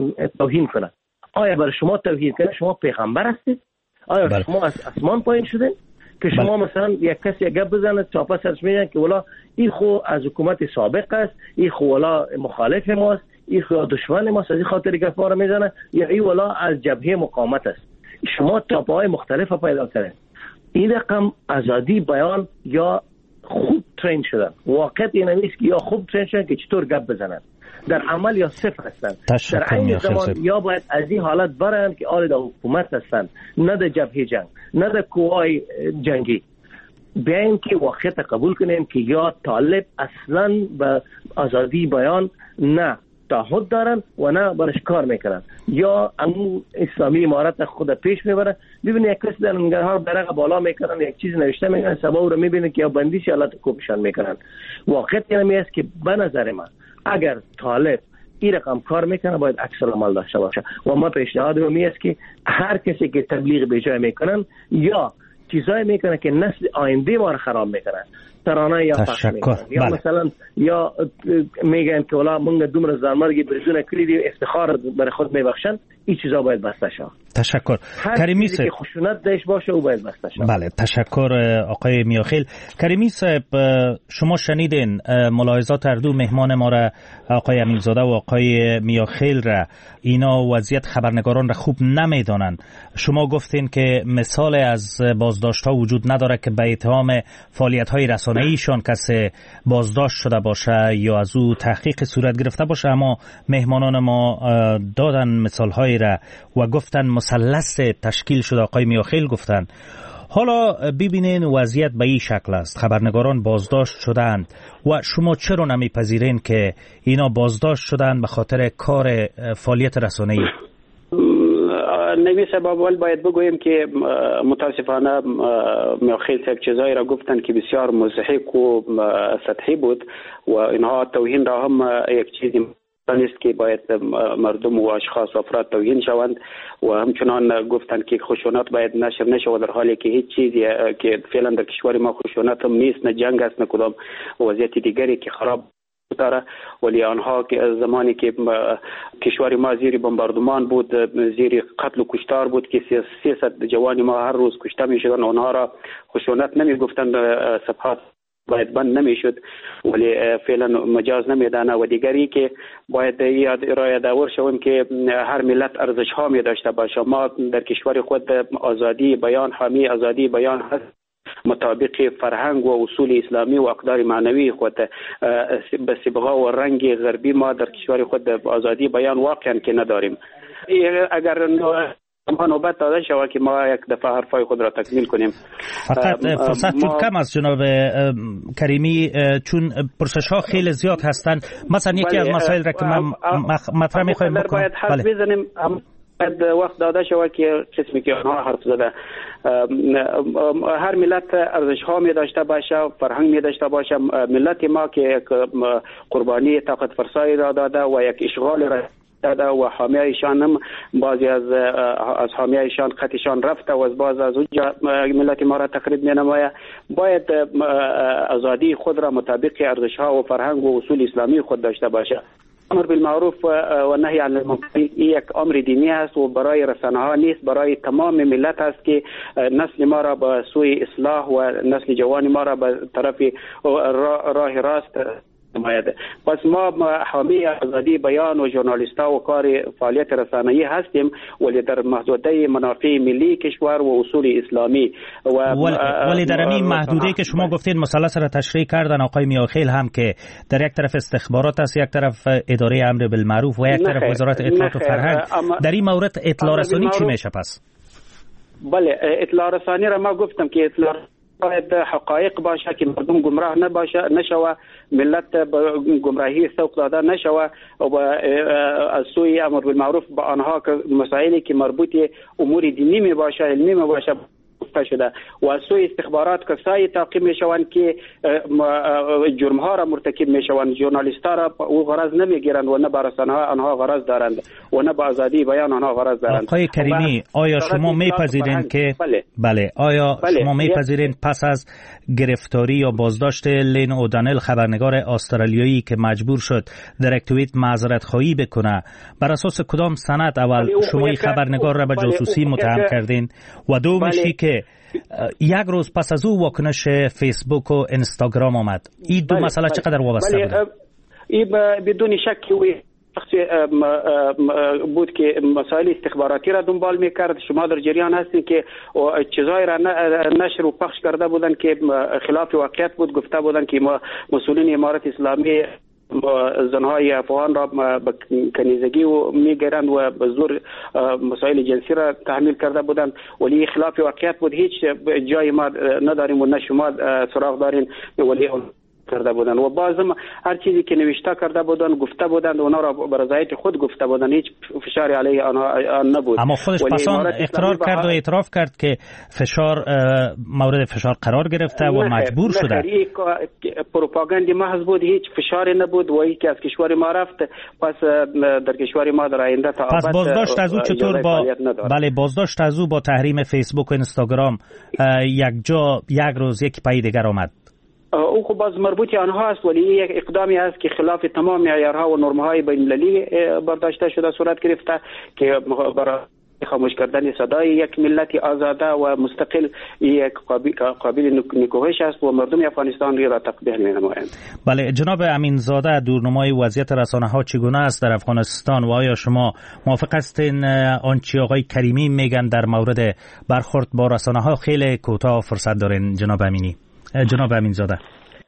توهین کنه. آیا برای شما توهین کنه شما پیغمبر هستید؟ آیا شما از آسمان پایین شدین که شما مثلا یک کسی گپ بزنه چاپا سرش میگن که والا این خو از حکومت سابق است، این خو والا مخالف ماست، این خو دشمن ماست، از این خاطر گپا رو میزنه، یا این والا از جبهه مقاومت است. شما تاپهای مختلف پیدا کردین. این رقم آزادی بیان یا خوب ترین شدن. واقعیت این نیست که یا خوب ترین شدن که چطور گپ بزنن، در عمل یا صفر هستن. در این زمان یا باید از این حالت برن که آل در حکومت هستن، نه در جبهه جنگ، نه در کوهای جنگی. بیاین که واقعیت قبول کنیم که یا طالب اصلا به آزادی بیان نه تعهد دارن و نه برش کار میکنن، یا امو اسلامی امارت خود پیش میبرن. ببینید یک کسی در ننگرهار برق بالا میکنن، یک چیز نوشته میکنن، سبا رو میبینید که یا بندیش حالت کوبشان میکنن. واقعیت اینمی است که به نظر من اگر طالب این رقم کار میکنه باید عکس العمل داشته باشه و ما پیشنهاد می است که هر کسی که تبلیغ به جای میکنن یا چیزایی میکنه که نسل آینده ما رو خراب میکنن، ترانه یا پخش میکنن، یا مثلا یا میگن که والا مونږ دومره زرمرگی بریزونه کړی دی افتخار برای خود میبخشن، این چیزا باید بسته شه. تشکر. کریمی صاحب که خشونت داشت باشه او باید بسته شه. بله تشکر آقای میاخیل. کریمی صاحب شما شنیدین ملاحظات هر دو مهمان ما را، آقای امینزاده و آقای میاخیل را. اینا وضعیت خبرنگاران را خوب نمیدانند. شما گفتین که مثال از بازداشت‌ها وجود نداره که به اتهام فعالیت‌های رسانه‌ایشان کسی بازداشت شده باشه یا از او تحقیق صورت گرفته باشه، اما مهمانان ما دادن مثال‌های را و گفتن مثلث تشکیل شده. آقای میاخیل گفتن حالا ببینین وضعیت به این شکل است، خبرنگاران بازداشت شدند و شما چرا نمیپذیرین که اینا بازداشت شدند به خاطر کار فعالیت رسانه‌ای؟ نمی سبب باید بگوییم که متاسفانه میاخیل صاحب چیزایی را گفتن که بسیار مضحک و سطحی بود و اینها توهین را هم یک چیزی نیست که باید مردم و اشخاص و افراد توهین شوند و همچنان گفتن که خشونت باید نشر نشود، در حالی که هیچ چیزی که فعلا در کشور ما خشونت هم نیست، نه جنگ است، نه کدام وضعیت دیگری که خراب داره. ولی آنها که زمانی که کشور ما زیر بمباردمان بود، زیر قتل و کشتار بود که 300 جوان ما هر روز کشته می شدن، آنها را خشونت نمی گفتند، صفحات باید بند نمیشد، ولی فعلا مجاز نمیدانه. و دیگری که باید یادآور شویم که هر ملت ارزش ها می داشته باشه. ما در کشور خود آزادی بیان، حامی آزادی بیان هست، مطابق فرهنگ و اصول اسلامی و اقدار معنوی خود. به صبغه و رنگ غربی ما در کشور خود آزادی بیان واقعا که نداریم. اگر ما نوبت داده شود که ما یک دفعه حرفای خود را تکمیل کنیم. فقط فرصت چون کم است جناب کریمی، چون پرسش ها خیلی زیاد هستند. مثلا یکی از مسائل را که من مطرح می‌خوایم بکنم باید حرف بزنیم، باید وقت داده شود که قسمی که آنها حرف زده. هر ملت ارزش ها می داشته باشه، فرهنگ می داشته باشه. ملت ما که یک قربانی طاقت فرسایی را داده و یک اشغال را داده و حامیایشان هم بعضی از حامیایشان خطشان رفته و از بعض از اونجا ملت ما را تقریب می نماید. باید آزادی خود را مطابق ارزش ها و فرهنگ و اصول اسلامی خود داشته باشه. امر بالمعروف و نهی عن المنکر یک امر دینی است و برای رسانه ها نیست، برای تمام ملت است که نسل ما را به سوی اصلاح و نسل جوان ما را به طرف راه راست نماید. پس ما حامی آزادی بیان و ژورنالیستا و کار فعالیت رسانه‌ای هستیم، ولی در محدوده منافع ملی کشور و اصول اسلامی ولی در این محدوده که شما گفتید مثلث را تشریح کردن آقای میاخیل هم که در یک طرف استخبارات است، یک طرف اداره امر بالمعروف و یک طرف وزارت اطلاعات و فرهنگ. در این مورد اطلاع رسانی چی میشه پس؟ بله، اطلاع رسانی را ما گفتم که اطلاع باید حقایق باشه که مردم گمراه نشوه، ملت به گمراهی سوق داده نشوه و از سوی امر بالمعروف با آنها که مسائلی که مربوط امور دینی می باشه، علمی می باشه گرفته شده و از سوی استخبارات کسایی تعقیب میشوند که جرم ها را مرتکب میشوند. ژورنالیست ها را او غرض نمیگیرند و نه به رسانه ها آنها غرض دارند و نه به آزادی بیان آنها غرض دارند. آقای کریمی، آیا شما میپذیرین که بله آیا شما میپذیرین پس از گرفتاری یا بازداشت لین اودانل خبرنگار استرالیایی که مجبور شد در یک توییت معذرت خواهی بکنه، بر اساس کدام سند اول شما این خبرنگار را به جاسوسی متهم کردین و دومشی که یک روز پس از او واکنش فیسبوک و اینستاگرام آمد؟ این دو مسئله چقدر وابسته بود؟ این بدون شک بود که مسائل استخباراتی را دنبال میکرد. شما در جریان هستین که چیزایی را نشر و پخش کرده بودن که خلاف واقعیت بود. گفته بودن که مسئولین امارت اسلامی زنهای افغان را به کنیزگی و میگیرند و به زور مسائل جنسی را تحمیل کرده بودند، ولی خلاف واقعیت بود. هیچ جای ما نداریم و نه شما سراغ دارین ولی کرده بودند و بازم هر چیزی که نوشته کرده بودند گفته بودند اونا را به رضایت خود گفته بودند، هیچ فشاری علیه آنها نبود. اما خودش پسان اقرار کرد و اعتراف کرد که مورد فشار قرار گرفته و مجبور شده. پروپاگاندی محض بود، هیچ فشاری نبود و یکی از کشور ما رفت پس در کشور ما در آینده تا پس بازداشت از او چطور بازداشت از او با تحریم فیسبوک و اینستاگرام یک روز یک پای دیگر آمد؟ او خب باز مربوط آنها است، ولی یک اقدامی است که خلاف تمام معیارها و نرم‌های بین‌المللی برداشته شده صورت گرفته که برای خاموش کردن صدای یک ملت آزاده و مستقل یک قابل نکوهش است و مردم افغانستان را تقبیح می‌نمایند. بله جناب امینزاده، دورنمای وضعیت رسانه‌ها چگونه است در افغانستان و آیا شما موافق هستین آنچه آقای کریمی میگن در مورد برخورد با رسانه‌ها؟ خیلی کوتاه فرصت دارین جناب امینزاده.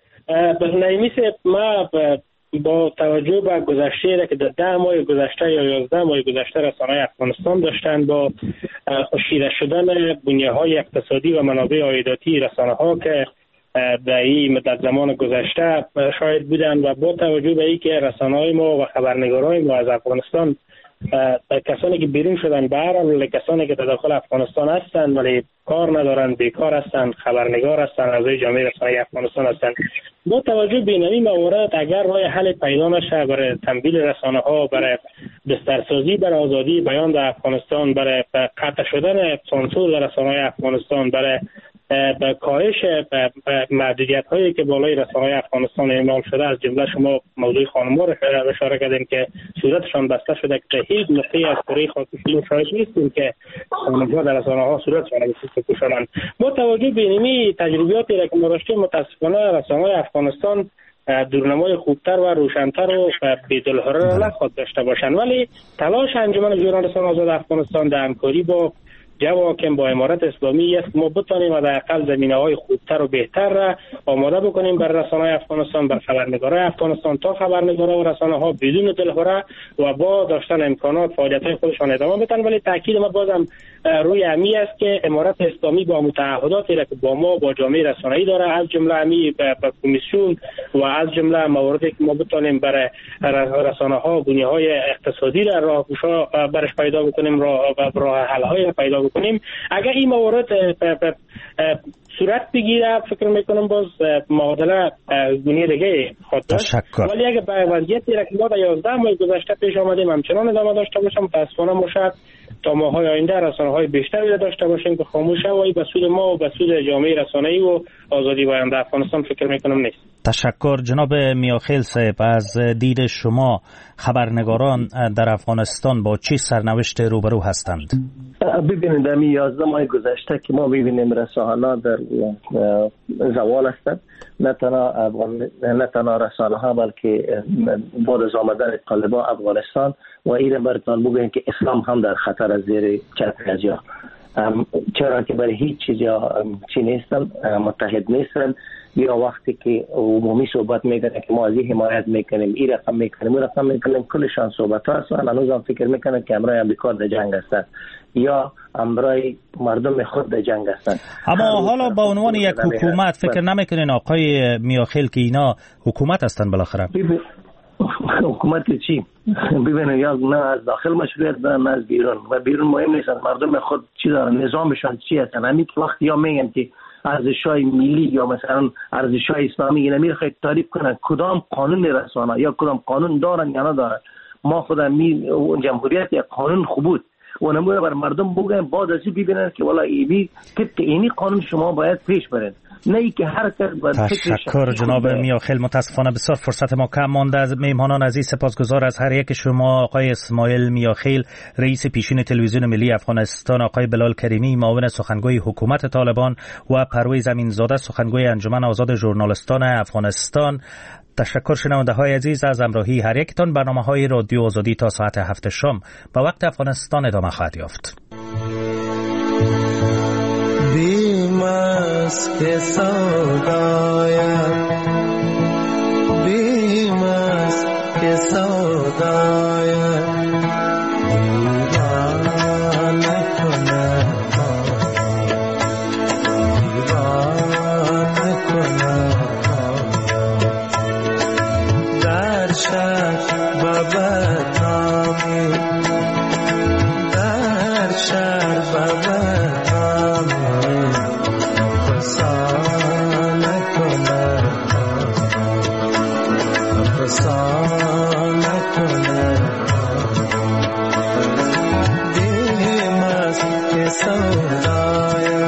ما با توجه به گذشته که در 10 ماه گذشته یا 11 ماه گذشته رسانه‌های افغانستان داشتن با خشکیده شدن بنیه‌های اقتصادی و منابع عایداتی رسانه‌ها که در این مدت زمان گذشته شاهد بودن و با توجه به اینکه رسانه‌های ما و خبرنگارای ما از افغانستان کسانی که بیرون شدن به هر حال کسانی که در داخل افغانستان هستند ولی کار ندارند، بیکار هستند، خبرنگار هستند، اعضای جامعه رسانه‌ای افغانستان هستند، با توجه به این موارد اگر راه حل پیدا نشه برای تنبیل رسانه‌ها، برای بسترسازی برای آزادی بیان در افغانستان، برای قطع شدن سانسور در رسانه‌های افغانستان، برای به کاهش محدودیت هایی که بالای رسانه‌های افغانستان اعمال شده، از جمله شما موضوع خانم‌ها را اشاره کردیم که صورتشان بسته شده که هیچ نقطه‌ای از کره خاک شاهد نیستیم که خانم‌ها در رسانه‌ها صورتشان بسته. با توجه به این تجربیاتی را که ما داشتیم متأسفانه رسانه‌های افغانستان دورنمای خوبتر و روشن‌تر و بی‌دلهره را نخواهد داشته باشند، ولی تلاش انجمن ژورنالیستان آزاد افغانستان در همکاری با جواکم با امارت اسلامی است ما بتانیم حداقل زمینه‌های خوبتر و بهتر را آماده بکنیم بر رسانه‌های افغانستان، بر خبرنگارای افغانستان، تا خبرنگارا و رسانه‌ها بدون دلهره و با داشتن امکانات فعالیت‌های خودشان ادامه بدن. ولی تاکید ما بازم روی امی است که امارت اسلامی با متعهداتی را که با ما با جامعه رسانه‌ای داره، از جمله امی به کمیسیون و از جمله مواردی که ما بتانیم برای رسانه‌ها بنیه‌های اقتصادی را راهگشا برش پیدا بکنیم، راه حل‌های پیدا بکنیم، اگر این موارد صورت بگیره فکر میکنم باز معادله گونه دیگه خود داشت. ولی اگر به وضعیتی را که ما در 11 ماه گذشته پیش آمدیم همچنان ادامه داشته باشم متاسفانه مشاهد تا ماهای آینده رسانه‌های بیشتری داشته باشیم که خاموش و به سود ما و به سود جامعه رسانه‌ای و آزادی بیان در افغانستان فکر میکنم نیست. تشکر جناب میاخیل صاحب. از دید شما خبرنگاران در افغانستان با چه سرنوشت روبرو هستند؟ ببینید در 11 ماه گذشته که ما ببینیم رسانه‌ها در زوال هستند، نه تنها رسانه‌ها بلکه بعد از آمدن طالبان افغانستان و ایران براتون بگویم که اسلام هم در خطر از زیر چتر جا، چرا که برای هیچ چیز چی نیستن، متحد نیستن. یا وقتی که عمومی صحبت میکنه که ما از این حمایت میکنیم، این رقم میکنیم، اون رقم میکنیم، کلشان صحبت ها هستن. هنوز هم فکر میکنن که امرای امریکا در جنگ هستن یا امرای مردم خود در جنگ هستن. اما حالا با عنوان یک حکومت فکر نمیکنین آقای میاخیل که اینا حکومت هستن بالاخره؟ حکومت چی ببینه، یا نه از داخل مشروعیت دارن نه از بیرون، و بیرون مهم نیست، مردم خود چی دارن، نظامشان چی هستن. همین که وقتی یا میگن که ارزش‌های ملی یا مثلا ارزش‌های اسلامی اینا میخواد تعریف کنن، کدام قانون رسانه یا کدام قانون دارن یا ندارن. ما خودم جمهوریت یک قانون خوب بود و نمونه بر مردم بگن، بعد از این ببینن که والا اینی قانون شما باید پیش برید، نه ای که هر کس. تشکر جناب میاخیل. متاسفانه بسیار فرصت ما کم مانده. از میهمانان عزیز سپاسگزار از هر یک شما، آقای اسماعیل میاخیل رئیس پیشین تلویزیون ملی افغانستان، آقای بلال کریمی معاون سخنگوی حکومت طالبان و پرویز امینزاده سخنگوی انجمن آزاد ژورنالیستان افغانستان. تشکر شنونده های عزیز از همراهی هر یکتان. برنامه‌های رادیو آزادی تا ساعت 7 شام با وقت افغانستان ادامه خواهد یافت. بیمست که سودایم، بیمست که سودایم، دیوانه کنه دیوانه کنه در شب و بدنامی، در شب و بدنامی افسانه کنه افسانه کنه دیم است که سودایم.